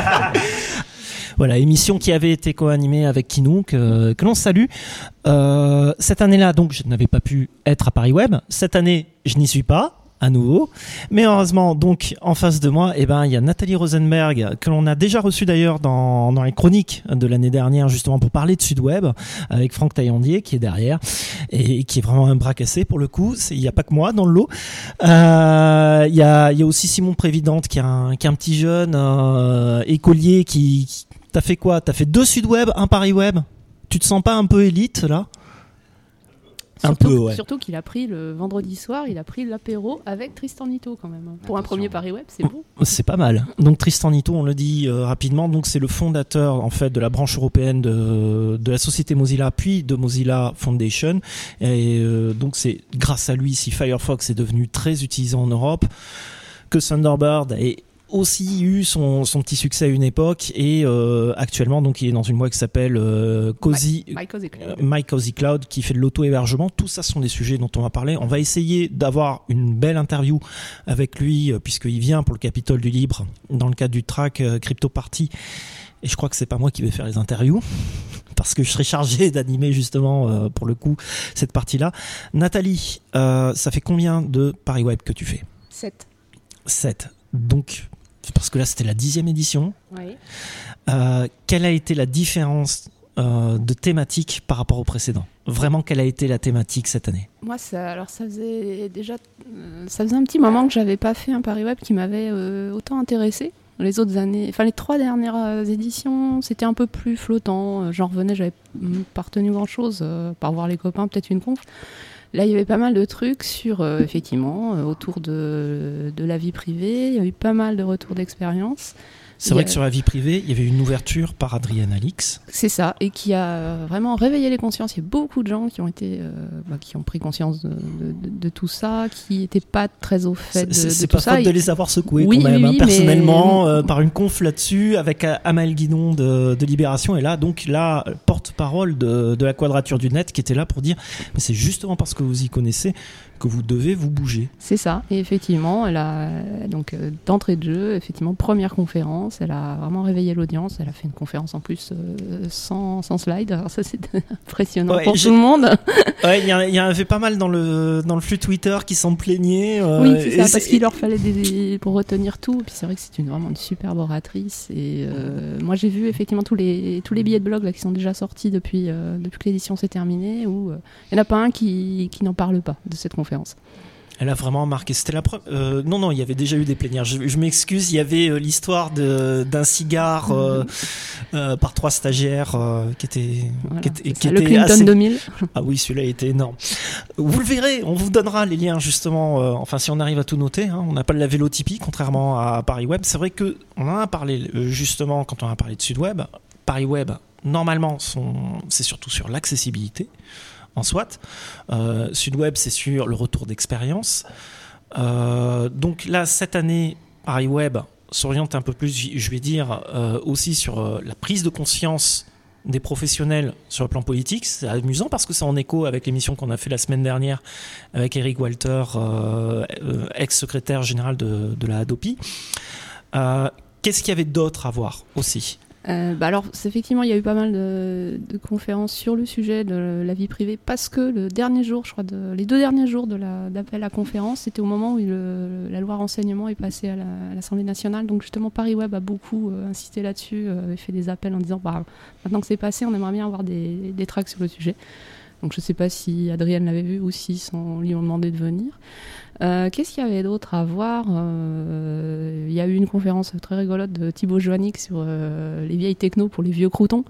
Voilà, émission qui avait été co-animée avec Kinou, que, que l'on salue. Euh, cette année-là, donc, je n'avais pas pu être à Paris Web. Cette année, je n'y suis pas. À nouveau, mais heureusement donc en face de moi, eh ben il y a Nathalie Rosenberg que l'on a déjà reçue d'ailleurs dans dans les chroniques de l'année dernière justement pour parler de Sudweb avec Franck Taillandier qui est derrière et qui est vraiment un bras cassé pour le coup. Il n'y a pas que moi dans le lot. Euh, il y a il y a aussi Simon Prévidente qui est un qui est un petit jeune euh, écolier qui, qui t'as fait quoi? T'as fait deux Sudweb, un Paris Web. Tu te sens pas un peu élite là? Un surtout, peu, ouais. Surtout qu'il a pris le vendredi soir, il a pris l'apéro avec Tristan Nitto quand même. Pour Attention. Un premier Paris Web, c'est bon. C'est pas mal. Donc Tristan Nitto, on le dit euh, rapidement, donc c'est le fondateur en fait de la branche européenne de, de la société Mozilla, puis de Mozilla Foundation. Et euh, donc c'est grâce à lui si Firefox est devenu très utilisé en Europe, que Thunderbird est aussi eu son, son petit succès à une époque et euh, actuellement donc il est dans une boîte qui s'appelle euh, Cozy, My, My Cozy Cloud. Euh, My Cozy Cloud qui fait de l'auto-hébergement. Tout ça sont des sujets dont on va parler. On va essayer d'avoir une belle interview avec lui euh, puisqu'il vient pour le Capitole du Libre dans le cadre du track euh, Crypto Party. Et je crois que c'est pas moi qui vais faire les interviews parce que je serai chargé d'animer justement euh, pour le coup cette partie-là. Nathalie, euh, ça fait combien de Paris Web que tu fais? sept. sept. Donc parce que là c'était la dixième édition. Oui. Euh, quelle a été la différence euh, de thématique par rapport au précédent? Vraiment, quelle a été la thématique cette année? Moi, ça, alors ça faisait déjà, ça faisait un petit moment que j'avais pas fait un Paris Web qui m'avait euh, autant intéressé. Les autres années, enfin les trois dernières éditions, c'était un peu plus flottant. J'en revenais, j'avais pas retenu grand-chose, euh, par voir les copains, peut-être une conf. Là, il y avait pas mal de trucs sur, euh, effectivement, euh, autour de, de la vie privée. Il y a eu pas mal de retours d'expérience. C'est vrai que sur la vie privée, il y avait une ouverture par Adrienne Alix. C'est ça, et qui a vraiment réveillé les consciences. Il y a beaucoup de gens qui ont été, euh, bah, qui ont pris conscience de, de, de, de tout ça, qui n'étaient pas très au fait de, c'est, de c'est tout pas ça. faute de les avoir secoués oui, quand même, oui, hein, oui, personnellement, mais... euh, par une conf là-dessus, avec euh, Amal Guidon de, de Libération, et là, donc, la porte-parole de, de la Quadrature du Net, qui était là pour dire, mais c'est justement parce que vous y connaissez que vous devez vous bouger. C'est ça, et effectivement, elle a, donc, euh, d'entrée de jeu, effectivement, première conférence, elle a vraiment réveillé l'audience, elle a fait une conférence en plus euh, sans, sans slide, alors ça c'était impressionnant Ouais, pour j'ai... tout le monde. Ouais, il y, y en avait pas mal dans le, dans le flux Twitter qui s'en plaignaient. Euh, oui, c'est ça, c'est... parce qu'il leur fallait des, pour retenir tout, et puis c'est vrai que c'est une, vraiment une superbe oratrice, et euh, moi j'ai vu effectivement tous les, tous les billets de blog là, qui sont déjà sortis depuis, euh, depuis que l'édition s'est terminée, où il euh, n'y en a pas un qui, qui n'en parle pas de cette conférence. Elle a vraiment marqué. C'était la première. Euh, non, non, il y avait déjà eu des plénières. Je, je m'excuse. Il y avait euh, l'histoire de, d'un cigare euh, euh, par trois stagiaires euh, qui était, voilà, qui était, qui ça, était le Clinton assez... deux mille. Ah oui, celui-là était énorme. Vous le verrez. On vous donnera les liens justement. Euh, enfin, si on arrive à tout noter, hein, on n'a pas de la vélotipie, contrairement à Paris Web. C'est vrai que on en a parlé euh, justement quand on a parlé de Sudweb. Paris Web, normalement, sont... c'est surtout sur l'accessibilité. En soit, euh, Sudweb, c'est sur le retour d'expérience. Euh, donc là, cette année, Paris Web s'oriente un peu plus, je vais dire, euh, aussi sur euh, la prise de conscience des professionnels sur le plan politique. C'est amusant parce que c'est en écho avec l'émission qu'on a fait la semaine dernière avec Eric Walter, euh, euh, ex-secrétaire général de, de la Hadopi. Euh, qu'est-ce qu'il y avait d'autre à voir aussi ? Euh, bah alors, c'est, effectivement, il y a eu pas mal de, de conférences sur le sujet de la vie privée, parce que le dernier jour, je crois, de, les deux derniers jours de la, d'appel à conférence, c'était au moment où le, la loi renseignement est passée à, la, à l'Assemblée nationale. Donc justement, Paris Web a beaucoup euh, insisté là-dessus, euh, fait des appels en disant, bah, maintenant que c'est passé, on aimerait bien avoir des, des tracts sur le sujet. Donc je ne sais pas si Adrienne l'avait vu ou si on lui a demandé de venir. Euh, qu'est-ce qu'il y avait d'autre à voir ? euh, Il y a eu une conférence très rigolote de Thibaut Joannick sur euh, les vieilles techno pour les vieux croutons.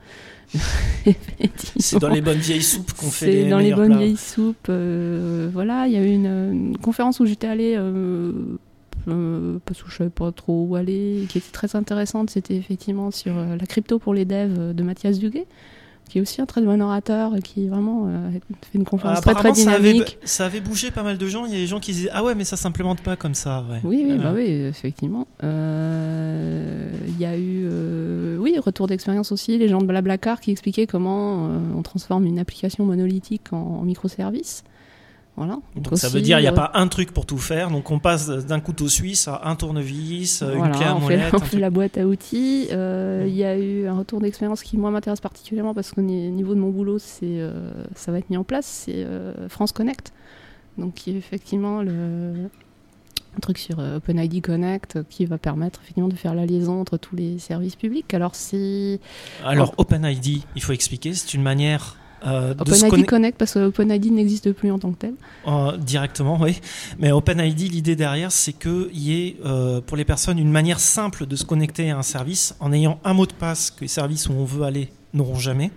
C'est dans les bonnes vieilles soupes qu'on fait les les dans les bonnes plats. vieilles soupes. Euh, voilà, il y a eu une, une conférence où j'étais allée... Euh, Euh, parce que je savais pas trop où aller, qui était très intéressante. C'était effectivement sur euh, la crypto pour les devs de Mathias Duguay, qui est aussi un très bon orateur, qui vraiment euh, fait une conférence Ah, très très dynamique. Ça avait, ça avait bougé pas mal de gens. Il y a des gens qui disaient ah ouais mais ça s'implémente pas comme ça. Ouais. Oui oui euh. bah oui effectivement. Il euh, y a eu euh, oui retour d'expérience aussi, les gens de Blablacar qui expliquaient comment euh, on transforme une application monolithique en, en microservice. Voilà. Donc, donc ça aussi, veut dire il n'y a euh, pas un truc pour tout faire. Donc on passe d'un couteau suisse à un tournevis, voilà, une clé à on molette. fait, on fait la boîte à outils. Il euh, y a eu un retour d'expérience qui moi m'intéresse particulièrement parce qu'au niveau de mon boulot, c'est, euh, ça va être mis en place. C'est euh, France Connect, donc qui est effectivement le un truc sur euh, OpenID Connect qui va permettre effectivement de faire la liaison entre tous les services publics. Alors c'est Alors oh. OpenID, il faut expliquer, c'est une manière Euh, OpenID conne... Connect parce que OpenID n'existe plus en tant que tel. Euh, directement, oui. Mais OpenID, l'idée derrière, c'est qu'il y ait euh, pour les personnes une manière simple de se connecter à un service en ayant un mot de passe que les services où on veut aller n'auront jamais.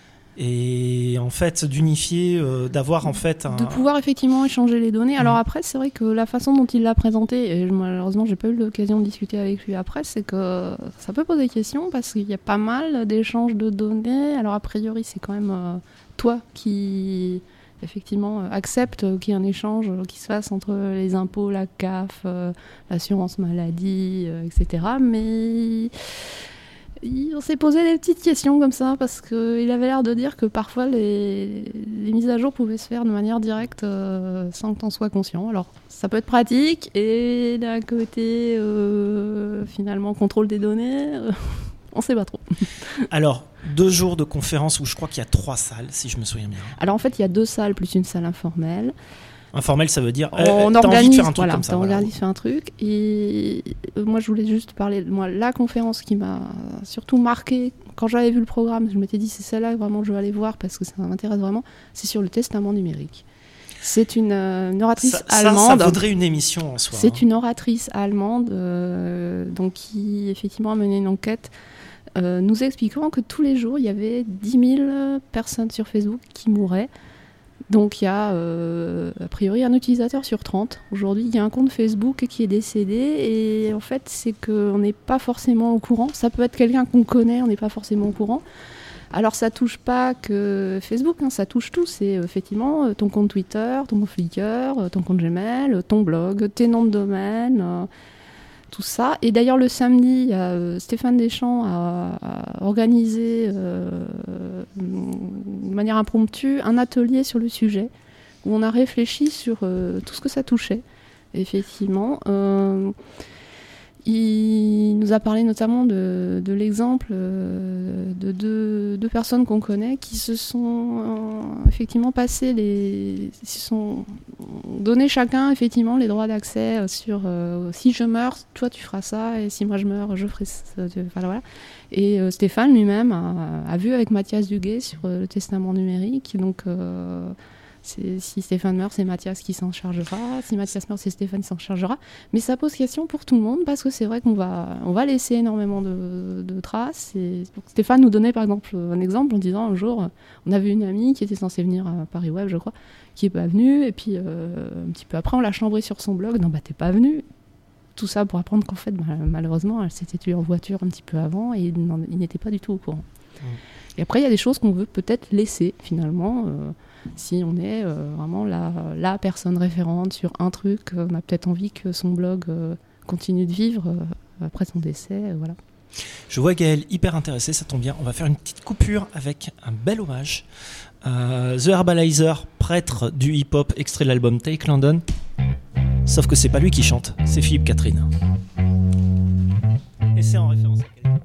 Et en fait, d'unifier, euh, d'avoir en fait un... De pouvoir effectivement échanger les données. Alors après, c'est vrai que la façon dont il l'a présenté, et malheureusement, j'ai pas eu l'occasion de discuter avec lui après, c'est que ça peut poser question parce qu'il y a pas mal d'échanges de données. Alors a priori, c'est quand même euh, toi qui effectivement euh, accepte qu'il y ait un échange euh, qui se fasse entre les impôts, la C A F, euh, l'assurance maladie, euh, et cetera. Mais on s'est posé des petites questions comme ça parce qu'il avait l'air de dire que parfois les, les mises à jour pouvaient se faire de manière directe euh, sans que tu en sois conscient. Alors ça peut être pratique et d'un côté euh, finalement contrôle des données, euh, on sait pas trop. Alors deux jours de conférence où je crois qu'il y a trois salles si je me souviens bien. Alors en fait il y a deux salles plus une salle informelle. Informel, ça veut dire on euh, organise, t'as envie de faire un truc voilà, comme ça. On voilà. organise faire un truc. Et moi, je voulais juste parler de moi, la conférence qui m'a surtout marquée. Quand j'avais vu le programme, je m'étais dit c'est celle-là vraiment je vais aller voir parce que ça m'intéresse vraiment. C'est sur le testament numérique. C'est une, euh, une oratrice ça, allemande. Ça, ça vaudrait une émission en soi. C'est hein. une oratrice allemande euh, donc qui effectivement a mené une enquête euh, nous expliquant que tous les jours il y avait dix mille personnes sur Facebook qui mouraient. Donc il y a euh, a priori un utilisateur sur trente. Aujourd'hui il y a un compte Facebook qui est décédé et en fait c'est qu'on n'est pas forcément au courant. Ça peut être quelqu'un qu'on connaît, on n'est pas forcément au courant. Alors ça touche pas que Facebook, hein, ça touche tout. C'est effectivement ton compte Twitter, ton compte Flickr, ton compte Gmail, ton blog, tes noms de domaine, euh, tout ça. Et d'ailleurs le samedi, il y a, euh, Stéphane Deschamps a, a organisé euh, de manière impromptue un atelier sur le sujet où on a réfléchi sur euh, tout ce que ça touchait. Effectivement. Euh, Il nous a parlé notamment de, de l'exemple euh, de deux, deux personnes qu'on connaît qui se sont euh, effectivement passé les, se sont donné chacun effectivement les droits d'accès sur euh, si je meurs, toi tu feras ça et si moi je meurs, je ferai ça. Enfin, voilà. Et euh, Stéphane lui-même a, a vu avec Mathias Duguay sur euh, le testament numérique, donc. Euh, C'est, si Stéphane meurt, c'est Mathias qui s'en chargera. Si Mathias meurt, c'est Stéphane qui s'en chargera. Mais ça pose question pour tout le monde parce que c'est vrai qu'on va, on va laisser énormément de, de traces. Et Stéphane nous donnait par exemple un exemple en disant un jour, on avait une amie qui était censée venir à Paris Web, je crois, qui n'est pas venue. Et puis euh, un petit peu après, on l'a chambrée sur son blog. Non, bah t'es pas venue. Tout ça pour apprendre qu'en fait, malheureusement, elle s'était tuée en voiture un petit peu avant et il, il n'était pas du tout au courant. Mmh. Et après, il y a des choses qu'on veut peut-être laisser finalement. Euh, Si on est euh, vraiment la, la personne référente sur un truc, on a peut-être envie que son blog euh, continue de vivre euh, après son décès. Euh, voilà. Je vois Gaël hyper intéressé, ça tombe bien. On va faire une petite coupure avec un bel hommage. Euh, The Herbalizer, prêtre du hip-hop, extrait de l'album Take London. Sauf que c'est pas lui qui chante, c'est Philippe Catherine. Et c'est en référence à quelqu'un.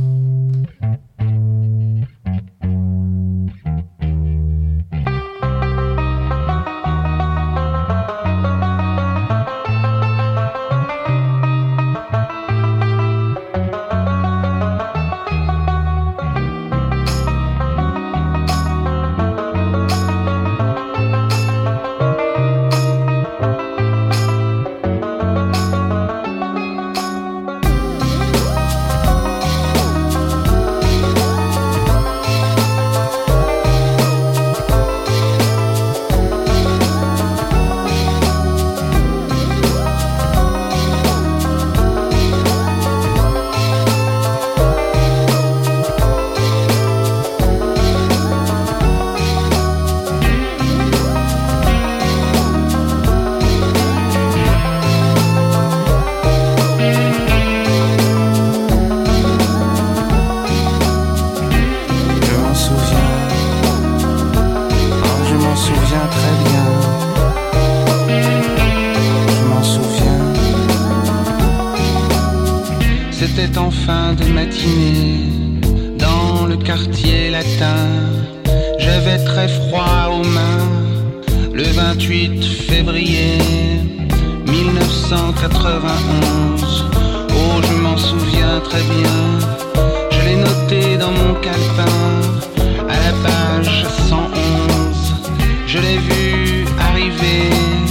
C'était en fin de matinée, dans le quartier latin. J'avais très froid aux mains, le vingt-huit février mille neuf cent quatre-vingt-onze. Oh, je m'en souviens très bien, je l'ai noté dans mon calepin, à la page cent onze. Je l'ai vu arriver,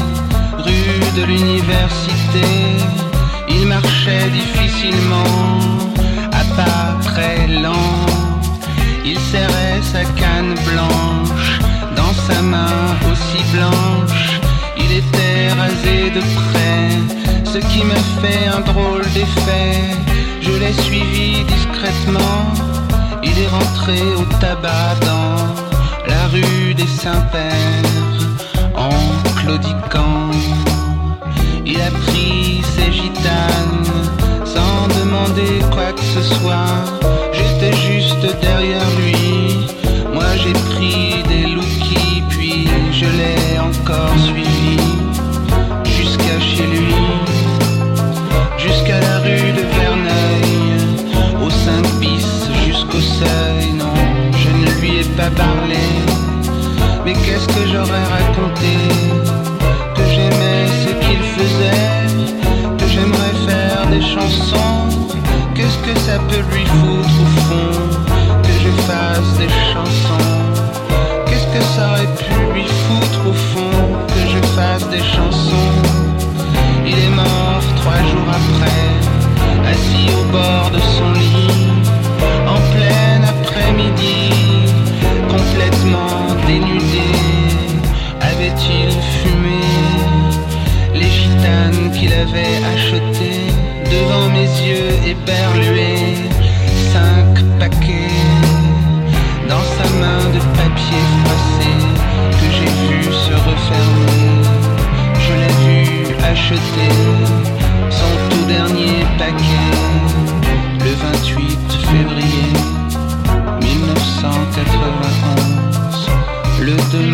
rue de l'université. Il marchait difficilement, à pas très lent. Il serrait sa canne blanche, dans sa main aussi blanche. Il était rasé de près, ce qui m'a fait un drôle d'effet. Je l'ai suivi discrètement, il est rentré au tabac dans la rue des Saints-Pères, en claudiquant. Il a pris ses gitanes, sans demander quoi que ce soit. J'étais juste derrière lui, moi j'ai pris des lookies, puis je l'ai encore suivi, jusqu'à chez lui, jusqu'à la rue de Verneuil, au cinq bis, jusqu'au seuil. Non, je ne lui ai pas parlé, mais qu'est-ce que j'aurais raconté? Que j'aimais ce qu'il faisait, que j'aimerais faire des chansons. Qu'est-ce que ça peut lui foutre au fond, que je fasse des chansons? Qu'est-ce que ça aurait pu lui foutre au fond, que Trois jours après, assis au bord de son lit, en plein après-midi, complètement dénudé, avait-il fumé les gitanes qu'il avait achetées devant mes yeux éberlués? Cinq paquets dans sa main de papier froissé que j'ai vu se refermer. Je l'ai vu acheter son tout dernier paquet le vingt-huit février mille neuf cent quatre-vingt-onze. Le deux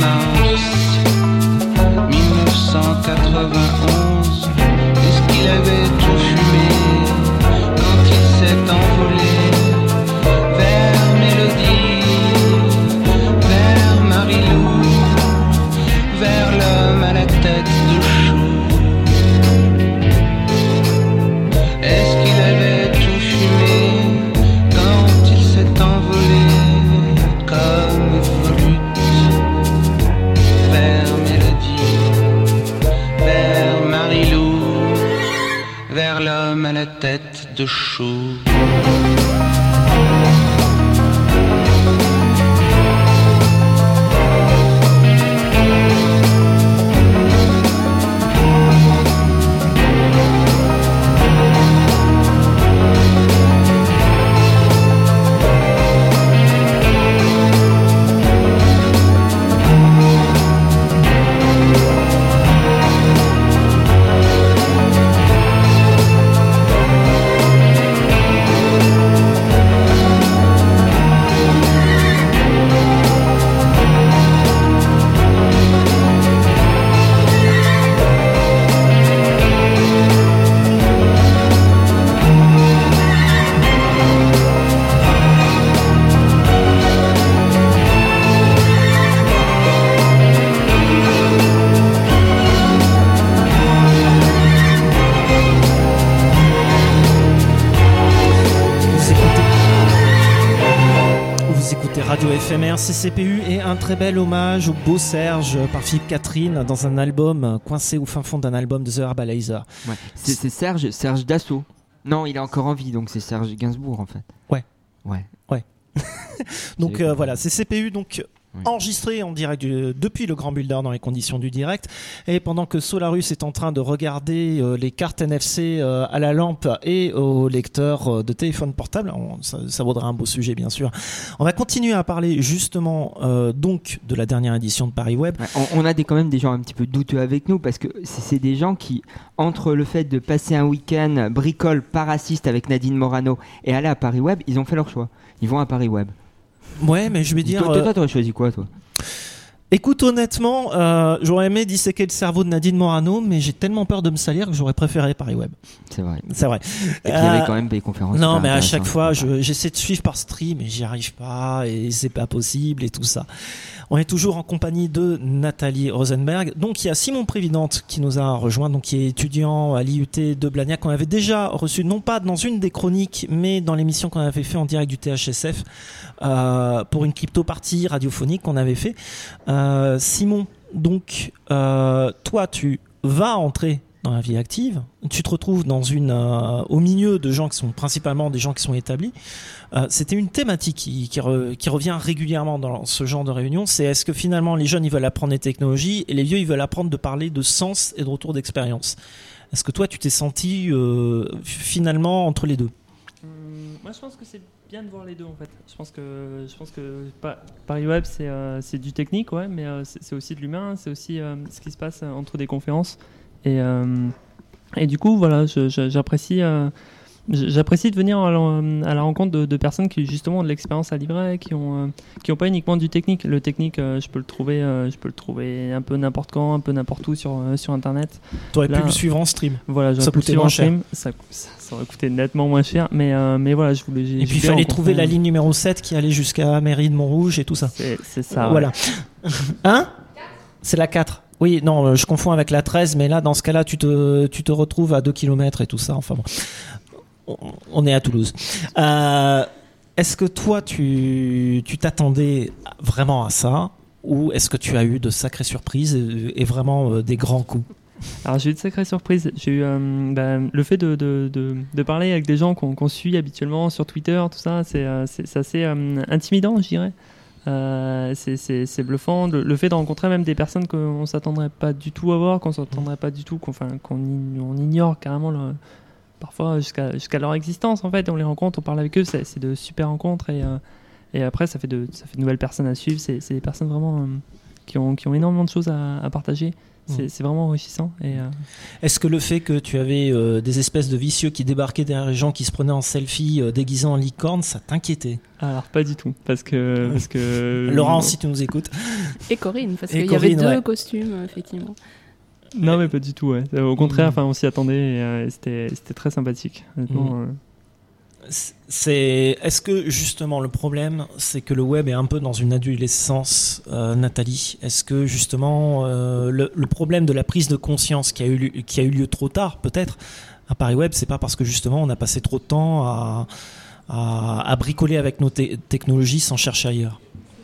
mars mille neuf cent quatre-vingt-onze. Est-ce qu'il avait tout fumé quand il s'est envolé vers Mélodie, vers Marilou, vers l'homme à la tête de chou? Est-ce qu'il avait tout fumé quand il s'est envolé comme volute vers Mélodie, vers Marilou, vers l'homme à la tête de chou? F M R, C C P U et un très bel hommage au beau Serge par Philippe Catherine dans un album coincé au fin fond d'un album de The Herbalizer. Ouais. C'est, c'est Serge, Serge Dassault. Non, il est encore en vie, donc c'est Serge Gainsbourg en fait. Ouais. Ouais. Ouais. donc euh, voilà, c'est C P U donc. Oui. Enregistré en direct du, depuis le Grand Builder dans les conditions du direct, et pendant que Solarus est en train de regarder euh, les cartes N F C euh, à la lampe et au lecteur euh, de téléphone portable, on, ça, ça vaudra un beau sujet bien sûr. On va continuer à parler justement euh, donc de la dernière édition de Paris Web. Ouais, on, on a des, quand même des gens un petit peu douteux avec nous parce que c'est, c'est des gens qui, entre le fait de passer un week-end bricole pas raciste avec Nadine Morano et aller à Paris Web, ils ont fait leur choix. Ils vont à Paris Web. Ouais, mais je vais dire. Toi, toi, toi, t'aurais choisi quoi, toi ? Écoute, honnêtement, euh, j'aurais aimé disséquer le cerveau de Nadine Morano, mais j'ai tellement peur de me salir que j'aurais préféré Paris Web. C'est vrai. C'est vrai. Et puis, il y avait quand même des conférences. Non, mais à chaque fois, je, j'essaie de suivre par stream, mais j'y arrive pas, et c'est pas possible, et tout ça. On est toujours en compagnie de Nathalie Rosenberg. Donc, il y a Simon Prévidente qui nous a rejoint, donc qui est étudiant à l'I U T de Blagnac. On avait déjà reçu, non pas dans une des chroniques, mais dans l'émission qu'on avait fait en direct du T H S F, euh, pour une crypto-partie radiophonique qu'on avait fait. Euh, Simon, donc, euh, toi, tu vas entrer dans la vie active, tu te retrouves dans une, euh, au milieu de gens qui sont principalement des gens qui sont établis. Euh, c'était une thématique qui, qui, re, qui revient régulièrement dans ce genre de réunion, c'est est-ce que finalement les jeunes ils veulent apprendre les technologies et les vieux ils veulent apprendre de parler de sens et de retour d'expérience. Est-ce que toi tu t'es senti euh, finalement entre les deux ? Hum, Moi je pense que c'est bien de voir les deux en fait. Je pense que, je pense que Paris Web c'est, euh, c'est du technique, ouais, mais euh, c'est, c'est aussi de l'humain, c'est aussi euh, ce qui se passe entre des conférences. Et, euh, et du coup, voilà, je, je, j'apprécie, euh, j'apprécie de venir à la, à la rencontre de, de personnes qui justement ont de l'expérience à livrer, qui ont, euh, qui ont pas uniquement du technique. Le technique, euh, je peux le trouver, euh, je peux le trouver un peu n'importe quand, un peu n'importe où sur euh, sur internet. T'aurais pu le suivre en stream. Voilà, j'aurais ça pu le coûtait suivre moins en cher. stream. Ça, ça, ça aurait coûté nettement moins cher, mais euh, mais voilà, je voulais. Et puis il fallait trouver la ligne numéro sept qui allait jusqu'à la mairie de Montrouge et tout ça. C'est, c'est ça. Voilà. Ouais. Hein ? C'est la quatre. Oui, non, je confonds avec la treize, mais là, dans ce cas-là, tu te, tu te retrouves à deux kilomètres et tout ça. Enfin bon, on, on est à Toulouse. Euh, est-ce que toi, tu, tu t'attendais vraiment à ça, ou est-ce que tu as eu de sacrées surprises et, et vraiment euh, des grands coups ? Alors j'ai eu de sacrées surprises. J'ai eu euh, bah, le fait de, de, de, de parler avec des gens qu'on, qu'on suit habituellement sur Twitter, tout ça, c'est, euh, c'est, c'est assez euh, intimidant, je dirais. Euh, c'est, c'est, c'est bluffant. Le, le fait de rencontrer même des personnes qu'on ne s'attendrait pas du tout à voir, qu'on ne s'attendrait pas du tout, qu'on, enfin, qu'on on ignore carrément le, parfois jusqu'à, jusqu'à leur existence en fait. Et on les rencontre, on parle avec eux, c'est, c'est de super rencontres et, euh, et après ça fait, de, ça fait de nouvelles personnes à suivre. C'est, c'est des personnes vraiment euh, qui, ont, qui ont énormément de choses à, à partager. C'est, c'est vraiment enrichissant. Et euh... Est-ce que le fait que tu avais euh, des espèces de vicieux qui débarquaient derrière les gens qui se prenaient en selfie euh, déguisés en licorne, ça t'inquiétait? Alors pas du tout, parce que... Parce que... Laurent, si tu nous écoutes. Et Corinne, parce Et qu'il Corinne, y avait deux ouais. costumes, effectivement. Non mais pas du tout, ouais. Au contraire, enfin, on s'y attendait et, euh, et c'était, c'était très sympathique. Honnêtement, Mmh. euh... C'est... Est-ce que justement le problème c'est que le web est un peu dans une adolescence, euh, Nathalie? Est-ce que justement euh, le, le problème de la prise de conscience qui a eu, lieu- qui a eu lieu trop tard peut-être à Paris Web, c'est pas parce que justement on a passé trop de temps à, à, à bricoler avec nos te- technologies sans chercher ailleurs?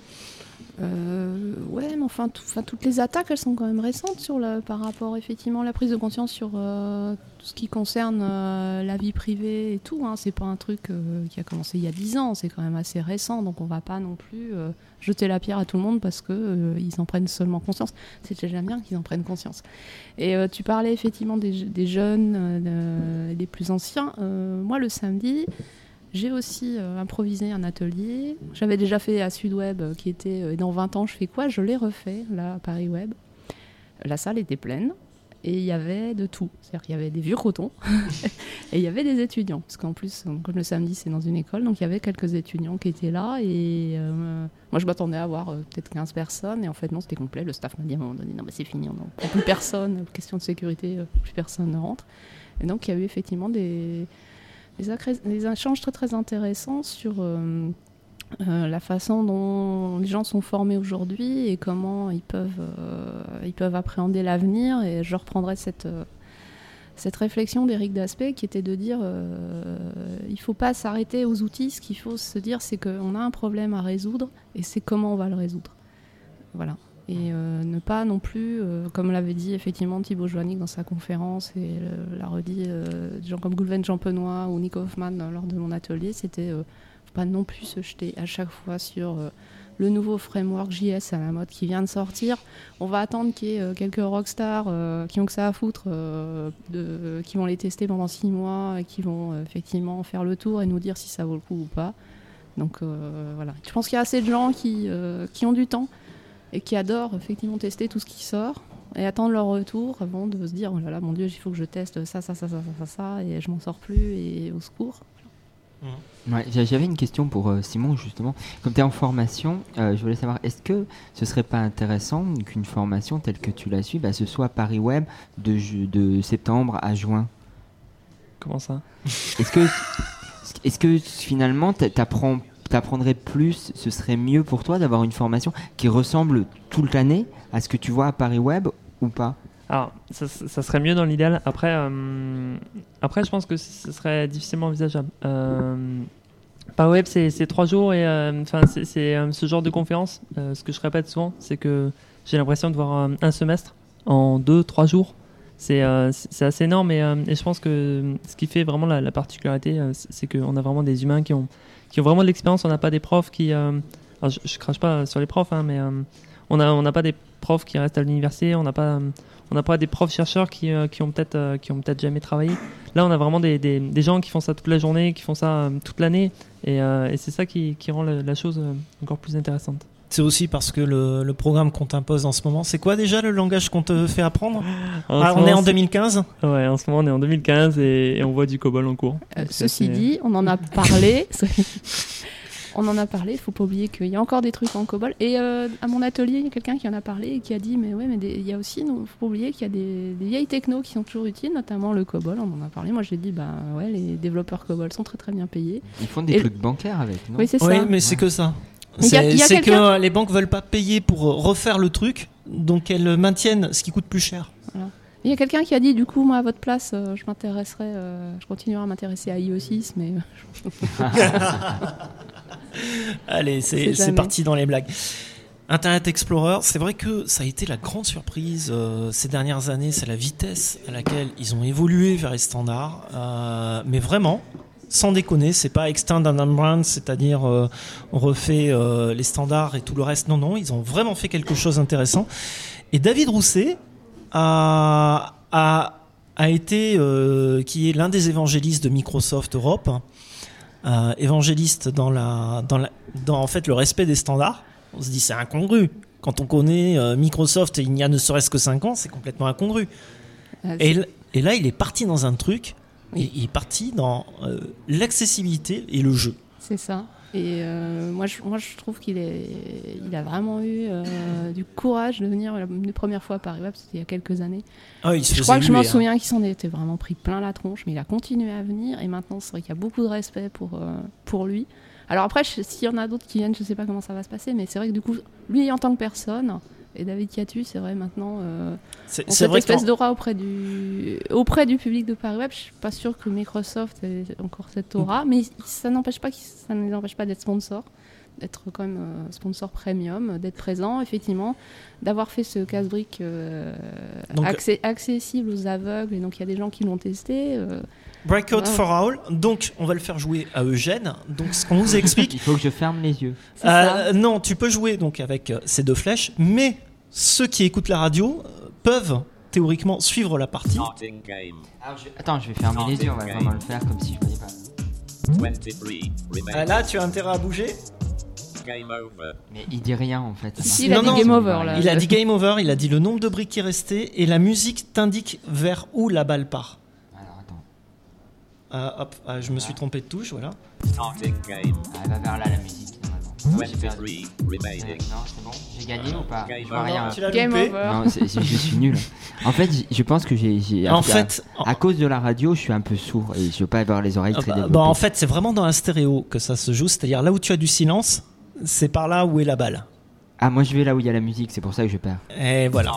Euh, ouais, mais enfin, tout- enfin, toutes les attaques, elles sont quand même récentes sur le, par rapport effectivement à la prise de conscience sur euh, tout ce qui concerne euh, la vie privée et tout. Hein. C'est pas un truc euh, qui a commencé il y a dix ans, c'est quand même assez récent, donc on va pas non plus euh, jeter la pierre à tout le monde parce que euh, ils en prennent seulement conscience. C'est déjà bien qu'ils en prennent conscience. Et euh, tu parlais effectivement des, des jeunes, euh, des plus anciens. Euh, moi, le samedi. J'ai aussi euh, improvisé un atelier. J'avais déjà fait à Sudweb, euh, qui était euh, dans vingt ans, je fais quoi? Je l'ai refait, là, à Paris Web. La salle était pleine et il y avait de tout. C'est-à-dire qu'il y avait des vieux crotons et il y avait des étudiants. Parce qu'en plus, euh, comme le samedi, c'est dans une école, donc il y avait quelques étudiants qui étaient là. Et euh, moi, je m'attendais à avoir euh, peut-être quinze personnes. Et en fait, non, c'était complet. Le staff m'a dit à un moment donné, non, mais c'est fini, on n'en prend plus personne. Question de sécurité, euh, plus personne ne rentre. Et donc, il y a eu effectivement des... Des, accré- des échanges très très intéressants sur euh, euh, la façon dont les gens sont formés aujourd'hui et comment ils peuvent, euh, ils peuvent appréhender l'avenir. Et je reprendrai cette, euh, cette réflexion d'Éric Daspey qui était de dire euh, il ne faut pas s'arrêter aux outils, ce qu'il faut se dire c'est qu'on a un problème à résoudre et c'est comment on va le résoudre. Voilà. Et euh, ne pas non plus, euh, comme l'avait dit effectivement Thibaut Joannick dans sa conférence et euh, l'a redit euh, des gens comme Goulven Champenois ou Nick Hoffman euh, lors de mon atelier, c'était euh, faut pas non plus se jeter à chaque fois sur euh, le nouveau framework J S à la mode qui vient de sortir. On va attendre qu'il y ait euh, quelques rockstars euh, qui ont que ça à foutre, euh, de, qui vont les tester pendant six mois, et qui vont euh, effectivement faire le tour et nous dire si ça vaut le coup ou pas. Donc euh, voilà, je pense qu'il y a assez de gens qui, euh, qui ont du temps et qui adorent effectivement tester tout ce qui sort et attendre leur retour avant de se dire oh là là mon Dieu, il faut que je teste ça, ça, ça, ça, ça, ça et je m'en sors plus et au secours. Ouais, j'avais une question pour euh, Simon justement. Comme tu es en formation, euh, je voulais savoir, est-ce que ce serait pas intéressant qu'une formation telle que tu la suis, bah, ce soit Paris Web de, ju- de septembre à juin? Comment ça? Est-ce que, est-ce que finalement t'a- t'apprends t'apprendrais plus, ce serait mieux pour toi d'avoir une formation qui ressemble toute l'année à ce que tu vois à Paris Web ou pas? Alors, ça, ça serait mieux dans l'idéal. Après, euh, après, je pense que ce serait difficilement envisageable. Euh, Paris Web, c'est, c'est trois jours et euh, c'est, c'est euh, ce genre de conférence. Euh, ce que je répète souvent, c'est que j'ai l'impression de voir euh, un semestre en deux, trois jours. C'est, euh, c'est assez énorme et, euh, et je pense que ce qui fait vraiment la, la particularité, euh, c'est qu'on a vraiment des humains qui ont qui ont vraiment de l'expérience. On n'a pas des profs qui... Euh, alors je, je crache pas sur les profs, hein, mais euh, on n'a on n'a pas des profs qui restent à l'université, on n'a pas, on n'a pas des profs chercheurs qui, euh, qui ont peut-être euh, qui ont peut-être jamais travaillé. Là, on a vraiment des, des, des gens qui font ça toute la journée, qui font ça euh, toute l'année, et, euh, et c'est ça qui, qui rend la, la chose euh, encore plus intéressante. C'est aussi parce que le, le programme qu'on t'impose en ce moment, c'est quoi déjà le langage qu'on te fait apprendre? En ah, ce On est moment, en deux mille quinze. Ouais, en ce moment on est en deux mille quinze et, et on voit du COBOL en cours. Euh, Donc, c'est ceci assez- dit, on en a parlé. On en a parlé, il faut pas oublier qu'il y a encore des trucs en COBOL. Et euh, à mon atelier, il y a quelqu'un qui en a parlé et qui a dit mais ouais, mais des- il y a aussi, il faut pas oublier qu'il y a des, des vieilles technos qui sont toujours utiles, notamment le COBOL. On en a parlé. Moi, j'ai dit bah ouais, les développeurs COBOL sont très très bien payés. Ils font des Et- trucs bancaires avec, non? Oui, c'est Oui, ça. mais c'est que ça. Il y a- C'est il y a c'est quelqu'un- que les banques veulent pas payer pour refaire le truc, donc elles maintiennent ce qui coûte plus cher. Voilà. Il y a quelqu'un qui a dit du coup moi à votre place, euh, je m'intéresserai, euh, je continuerai à m'intéresser à I O six, mais Allez, c'est C'est c'est jamais. parti dans les blagues. Internet Explorer, c'est vrai que ça a été la grande surprise euh, ces dernières années, c'est la vitesse à laquelle ils ont évolué vers les standards. Euh, mais vraiment, sans déconner, c'est pas extend and unbrand, c'est-à-dire euh, on refait euh, les standards et tout le reste. Non, non, ils ont vraiment fait quelque chose d'intéressant. Et David Rousset a, a, a été, euh, qui est l'un des évangélistes de Microsoft Europe, euh, évangéliste dans, la, dans, la, dans en fait, le respect des standards. On se dit c'est incongru. Quand on connaît euh, Microsoft et il y a ne serait-ce que cinq ans, c'est complètement incongru. Ah, et, et là, il est parti dans un truc, oui. Il est parti dans euh, l'accessibilité et le jeu. C'est ça. Et euh, moi, je, moi, je trouve qu'il est, il a vraiment eu euh, du courage de venir une première fois à Paris Web, c'était il y a quelques années. Ah, il se je crois que je m'en hein. souviens qu'il s'en était vraiment pris plein la tronche, mais il a continué à venir. Et maintenant, c'est vrai qu'il y a beaucoup de respect pour, euh, pour lui. Alors après, s'il y en a d'autres qui viennent, je ne sais pas comment ça va se passer, mais c'est vrai que du coup, lui en tant que personne, et David Chiatu, c'est vrai maintenant, euh, c'est, on c'est cette espèce qu'en... d'aura auprès du, auprès du public de Paris Web. Je ne suis pas sûre que Microsoft ait encore cette aura, mmh. mais ça n'empêche pas, ça ne les empêche pas d'être sponsor, d'être quand même euh, sponsor premium, d'être présent, effectivement, d'avoir fait ce casse-brique euh, donc, accès, accessible aux aveugles, et donc il y a des gens qui l'ont testé. Euh, Breakout wow. for All, donc on va le faire jouer à Eugène. Donc ce qu'on nous explique, il faut que je ferme les yeux. Euh, non, tu peux jouer donc avec euh, ces deux flèches, mais ceux qui écoutent la radio euh, peuvent théoriquement suivre la partie. Alors, je... Attends, je vais fermer les yeux, on va vraiment le faire comme si je voyais pas. Ah, là, tu as intérêt à bouger. Game over. Mais il dit rien en fait. Si, il a non, dit non, game over là. Il a dit game over, il a dit le nombre de briques qui restaient et la musique t'indique vers où la balle part. Alors attends. Euh, hop, euh, je me suis trompé de touche, voilà. Ah, elle va vers là la musique normalement. J'ai perdu. Non, c'est bon. J'ai gagné ou pas? Je vois rien. Non, tu l'as game loupé. over. Non, c'est, c'est, je suis nul. En fait, je pense que j'ai. j'ai en à, fait, à, à cause de la radio, je suis un peu sourd et je veux pas avoir les oreilles très bah, développées. bah, en fait, c'est vraiment dans la stéréo que ça se joue, c'est-à-dire là où tu as du silence, c'est par là où est la balle. Ah, moi je vais là où il y a la musique, c'est pour ça que je perds. Et voilà.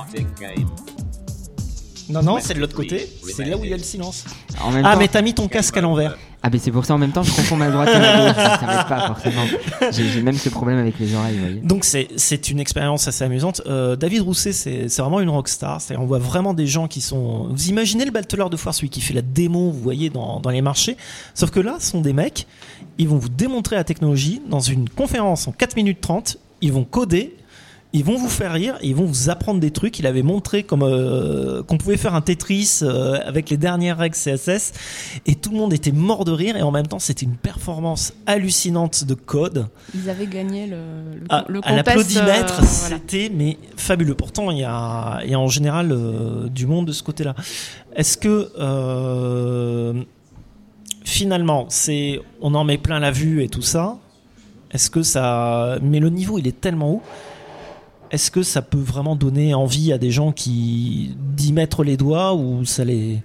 Non, non, c'est de l'autre côté, c'est là où il y a le silence. En même ah, temps... mais t'as mis ton casque à l'envers. Ah, mais c'est pour ça en même temps, je confonds ma droite et ma gauche, ça m'aide pas forcément. J'ai, j'ai même ce problème avec les oreilles, vous voyez. Donc c'est, c'est une expérience assez amusante. Euh, David Rousset, c'est, c'est vraiment une rockstar. C'est-à-dire, on voit vraiment des gens qui sont. Vous imaginez le battleur de foire, celui qui fait la démo, vous voyez, dans, dans les marchés. Sauf que là, ce sont des mecs, ils vont vous démontrer la technologie dans une conférence en quatre minutes trente. Ils vont coder. Ils vont vous faire rire, et ils vont vous apprendre des trucs. Il avait montré comme, euh, qu'on pouvait faire un Tetris euh, avec les dernières règles C S S, et tout le monde était mort de rire, et en même temps c'était une performance hallucinante de code. Ils avaient gagné le, le, à, le à l'applaudimètre, euh, c'était voilà. mais fabuleux. Pourtant il y a, il y a en général euh, du monde de ce côté-là. Est-ce que euh, finalement c'est, on en met plein la vue et tout ça, est-ce que ça, mais le niveau il est tellement haut. Est-ce que ça peut vraiment donner envie à des gens qui d'y mettre les doigts, ou ça les,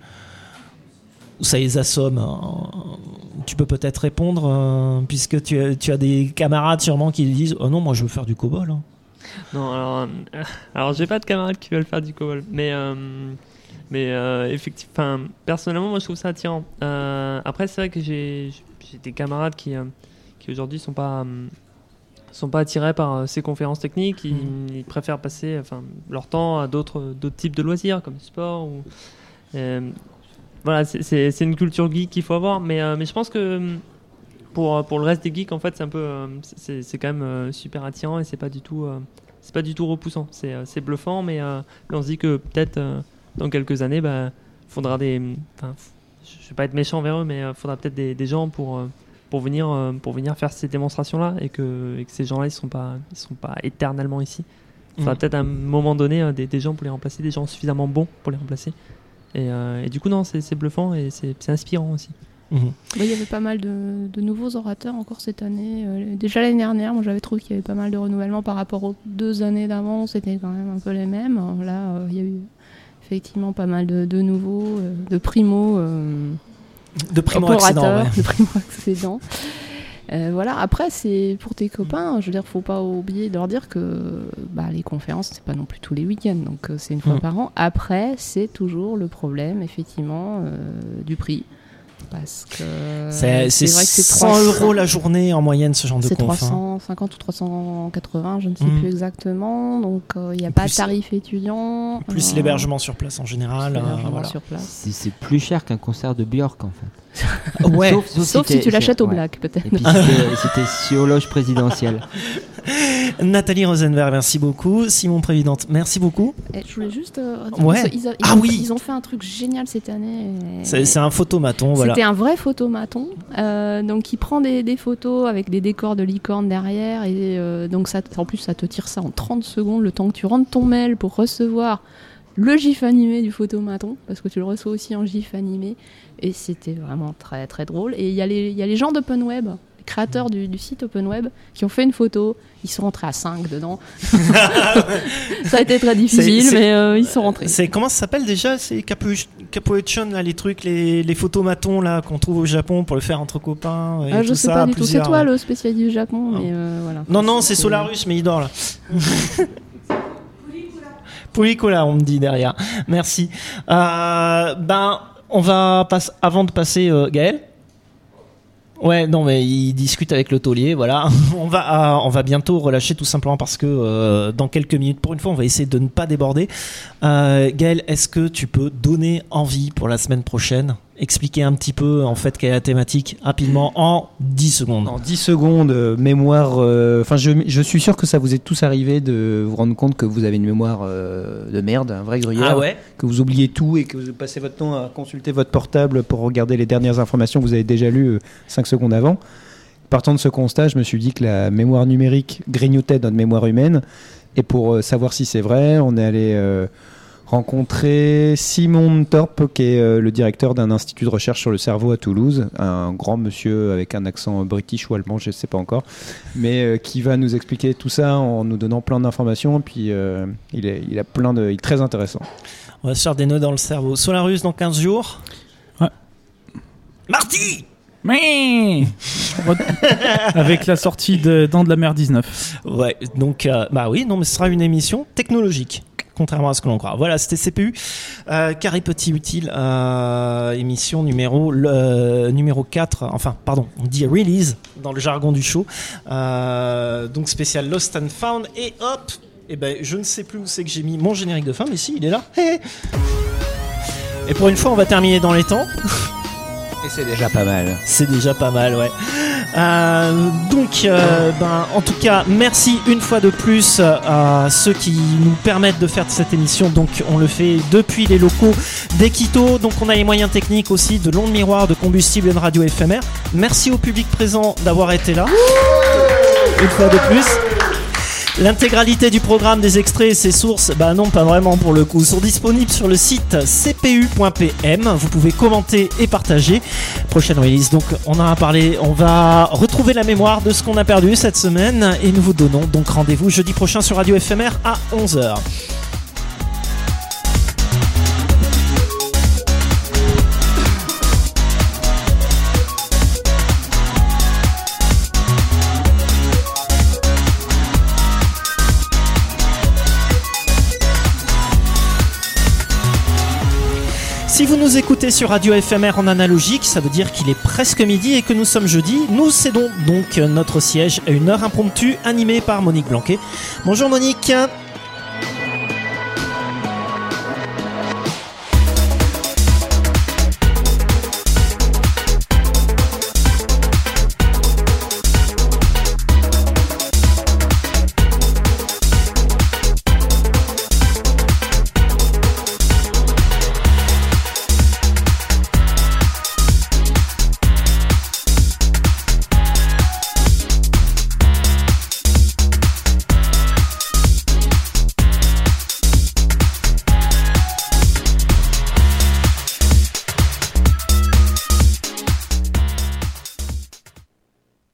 ou ça les assomme? Tu peux peut-être répondre, euh, puisque tu as, tu as des camarades sûrement qui disent oh non, moi je veux faire du COBOL. Hein. Non, alors, euh, alors j'ai pas de camarades qui veulent faire du COBOL, mais euh, mais euh, effectivement, personnellement, moi je trouve ça attirant. Euh, après, c'est vrai que j'ai, j'ai des camarades qui euh, qui aujourd'hui sont pas euh, sont pas attirés par euh, ces conférences techniques, ils, mmh. ils préfèrent passer enfin, leur temps à d'autres, d'autres types de loisirs comme le sport. Ou, euh, voilà, c'est, c'est, c'est une culture geek qu'il faut avoir, mais, euh, mais je pense que pour, pour le reste des geeks, en fait, c'est, un peu, euh, c'est, c'est quand même euh, super attirant et c'est pas du tout, euh, c'est pas du tout repoussant. C'est, euh, c'est bluffant, mais, euh, mais on se dit que peut-être euh, dans quelques années, bah, faudra des. Je vais pas être méchant envers eux, mais il euh, faudra peut-être des, des gens pour. Euh, Pour venir, euh, pour venir faire ces démonstrations-là, et que, et que ces gens-là, ils ne sont pas, ils sont pas éternellement ici. Il faudra mmh. peut-être à un moment donné euh, des, des gens pour les remplacer, des gens suffisamment bons pour les remplacer. Et, euh, et du coup, non, c'est, c'est bluffant et c'est, c'est inspirant aussi. Mmh. Il y avait pas mal de, de nouveaux orateurs encore cette année. Euh, déjà l'année dernière, moi j'avais trouvé qu'il y avait pas mal de renouvellement par rapport aux deux années d'avant, c'était quand même un peu les mêmes. Là, euh, il y a eu effectivement pas mal de, de nouveaux, euh, de primo. Euh, De primo-accédant, ouais. De primo-accédant. Euh, voilà. Après, c'est pour tes copains, je veux dire, faut pas oublier de leur dire que bah, les conférences, c'est pas non plus tous les week-ends, donc euh, c'est une fois mmh. par an. Après, c'est toujours le problème, effectivement, euh, du prix. Parce que c'est, c'est, c'est vrai que c'est cent trois cents euros la journée en moyenne, ce genre de c'est conf. trois hein. cent cinquante ou trois cent quatre-vingts, je ne sais Mm. plus exactement. Donc il euh, n'y a pas Plus- de tarif étudiant. Plus euh, l'hébergement sur place en général. plus euh, l'hébergement voilà. sur place. C'est, c'est plus cher qu'un concert de Björk en fait. Ouais. Sauf, sauf Sauf si t'es- tu l'achètes au ouais. Black, peut-être. Et puis c'était, c'était sur loge présidentielle. Nathalie Rosenberg, merci beaucoup. Simon Prévidente, merci beaucoup. Et je voulais juste. euh, Ouais. parce qu'ils a- ils Ah ont, oui. Ils ont fait un truc génial cette année. et- C'est, c'est un photomaton, voilà. C'était un vrai photomaton, euh, donc il prend des, des photos avec des décors de licorne derrière, et euh, donc ça, en plus ça te tire ça en trente secondes, le temps que tu rentres ton mail pour recevoir le gif animé du photomaton, parce que tu le reçois aussi en gif animé, et c'était vraiment très très drôle. Et il y, a les- il y a les gens d'Open Web, les créateurs du, du site Open Web, qui ont fait une photo, ils sont rentrés à cinq dedans. Ça a été très difficile, C'est- c'est- mais euh, ils sont rentrés. C'est comment ça s'appelle déjà? C'est capu- capuchon là, les trucs, les, les photomatons là qu'on trouve au Japon pour le faire entre copains. Et Ah, tout je sais ça, pas du tout, c'est plusieurs, toi ouais. le spécialiste du Japon, Ah. mais euh, voilà. Non non, c'est C'est- Solarus, mais il dort là. Poulicola, on me dit derrière. Merci. Euh, ben, on va passer avant de passer euh, Gaël. Ouais, non, mais il discute avec le taulier, voilà. On va, euh, on va bientôt relâcher tout simplement parce que euh, dans quelques minutes, pour une fois, on va essayer de ne pas déborder. Euh, Gaël, est-ce que tu peux donner envie pour la semaine prochaine? Expliquer un petit peu, en fait, quelle est la thématique, rapidement, en dix secondes. En dix secondes, euh, mémoire. euh, Enfin, je, je suis sûr que ça vous est tous arrivé de vous rendre compte que vous avez une mémoire euh, de merde, un vrai gruyère. Ah ouais? Que vous oubliez tout et que vous passez votre temps à consulter votre portable pour regarder les dernières informations que vous avez déjà lues cinq secondes avant. Partant de ce constat, je me suis dit que la mémoire numérique grignotait notre mémoire humaine. Et pour euh, savoir si c'est vrai, on est allé euh, rencontrer Simon Torp, qui est euh, le directeur d'un institut de recherche sur le cerveau à Toulouse, un grand monsieur avec un accent british ou allemand, je ne sais pas encore, mais euh, qui va nous expliquer tout ça en nous donnant plein d'informations. Puis euh, il, est, il a plein de, il est très intéressant. On va se faire des nœuds dans le cerveau. Solarus dans quinze jours. Ouais. Mardi! Mais avec la sortie de Dents de la Mer dix-neuf. Ouais, donc, euh, bah oui, non, mais ce sera une émission technologique, contrairement à ce que l'on croit. Voilà, c'était C P U, euh, Carré Petit Utile, euh, émission numéro, le, euh, numéro quatre, enfin, pardon, on dit release dans le jargon du show, euh, donc spécial Lost and Found, et hop, et ben, je ne sais plus où c'est que j'ai mis mon générique de fin, mais si, il est là. Et pour une fois, on va terminer dans les temps. Et c'est déjà pas mal. C'est déjà pas mal, ouais. Euh, donc, euh, ben, en tout cas, merci une fois de plus à ceux qui nous permettent de faire cette émission. Donc, on le fait depuis les locaux d'Equito. Donc, on a les moyens techniques aussi de l'onde miroir, de combustible et de radio éphémère. Merci au public présent d'avoir été là. Une fois de plus. L'intégralité du programme, des extraits et ses sources, bah non, pas vraiment pour le coup, sont disponibles sur le site c p u point p m. Vous pouvez commenter et partager. Prochaine release, donc on en a parlé, on va retrouver la mémoire de ce qu'on a perdu cette semaine et nous vous donnons donc rendez-vous jeudi prochain sur Radio F M R à onze heures. Si vous nous écoutez sur Radio F M R en analogique, ça veut dire qu'il est presque midi et que nous sommes jeudi. Nous cédons donc notre siège à une heure impromptue animée par Monique Blanquet. Bonjour Monique.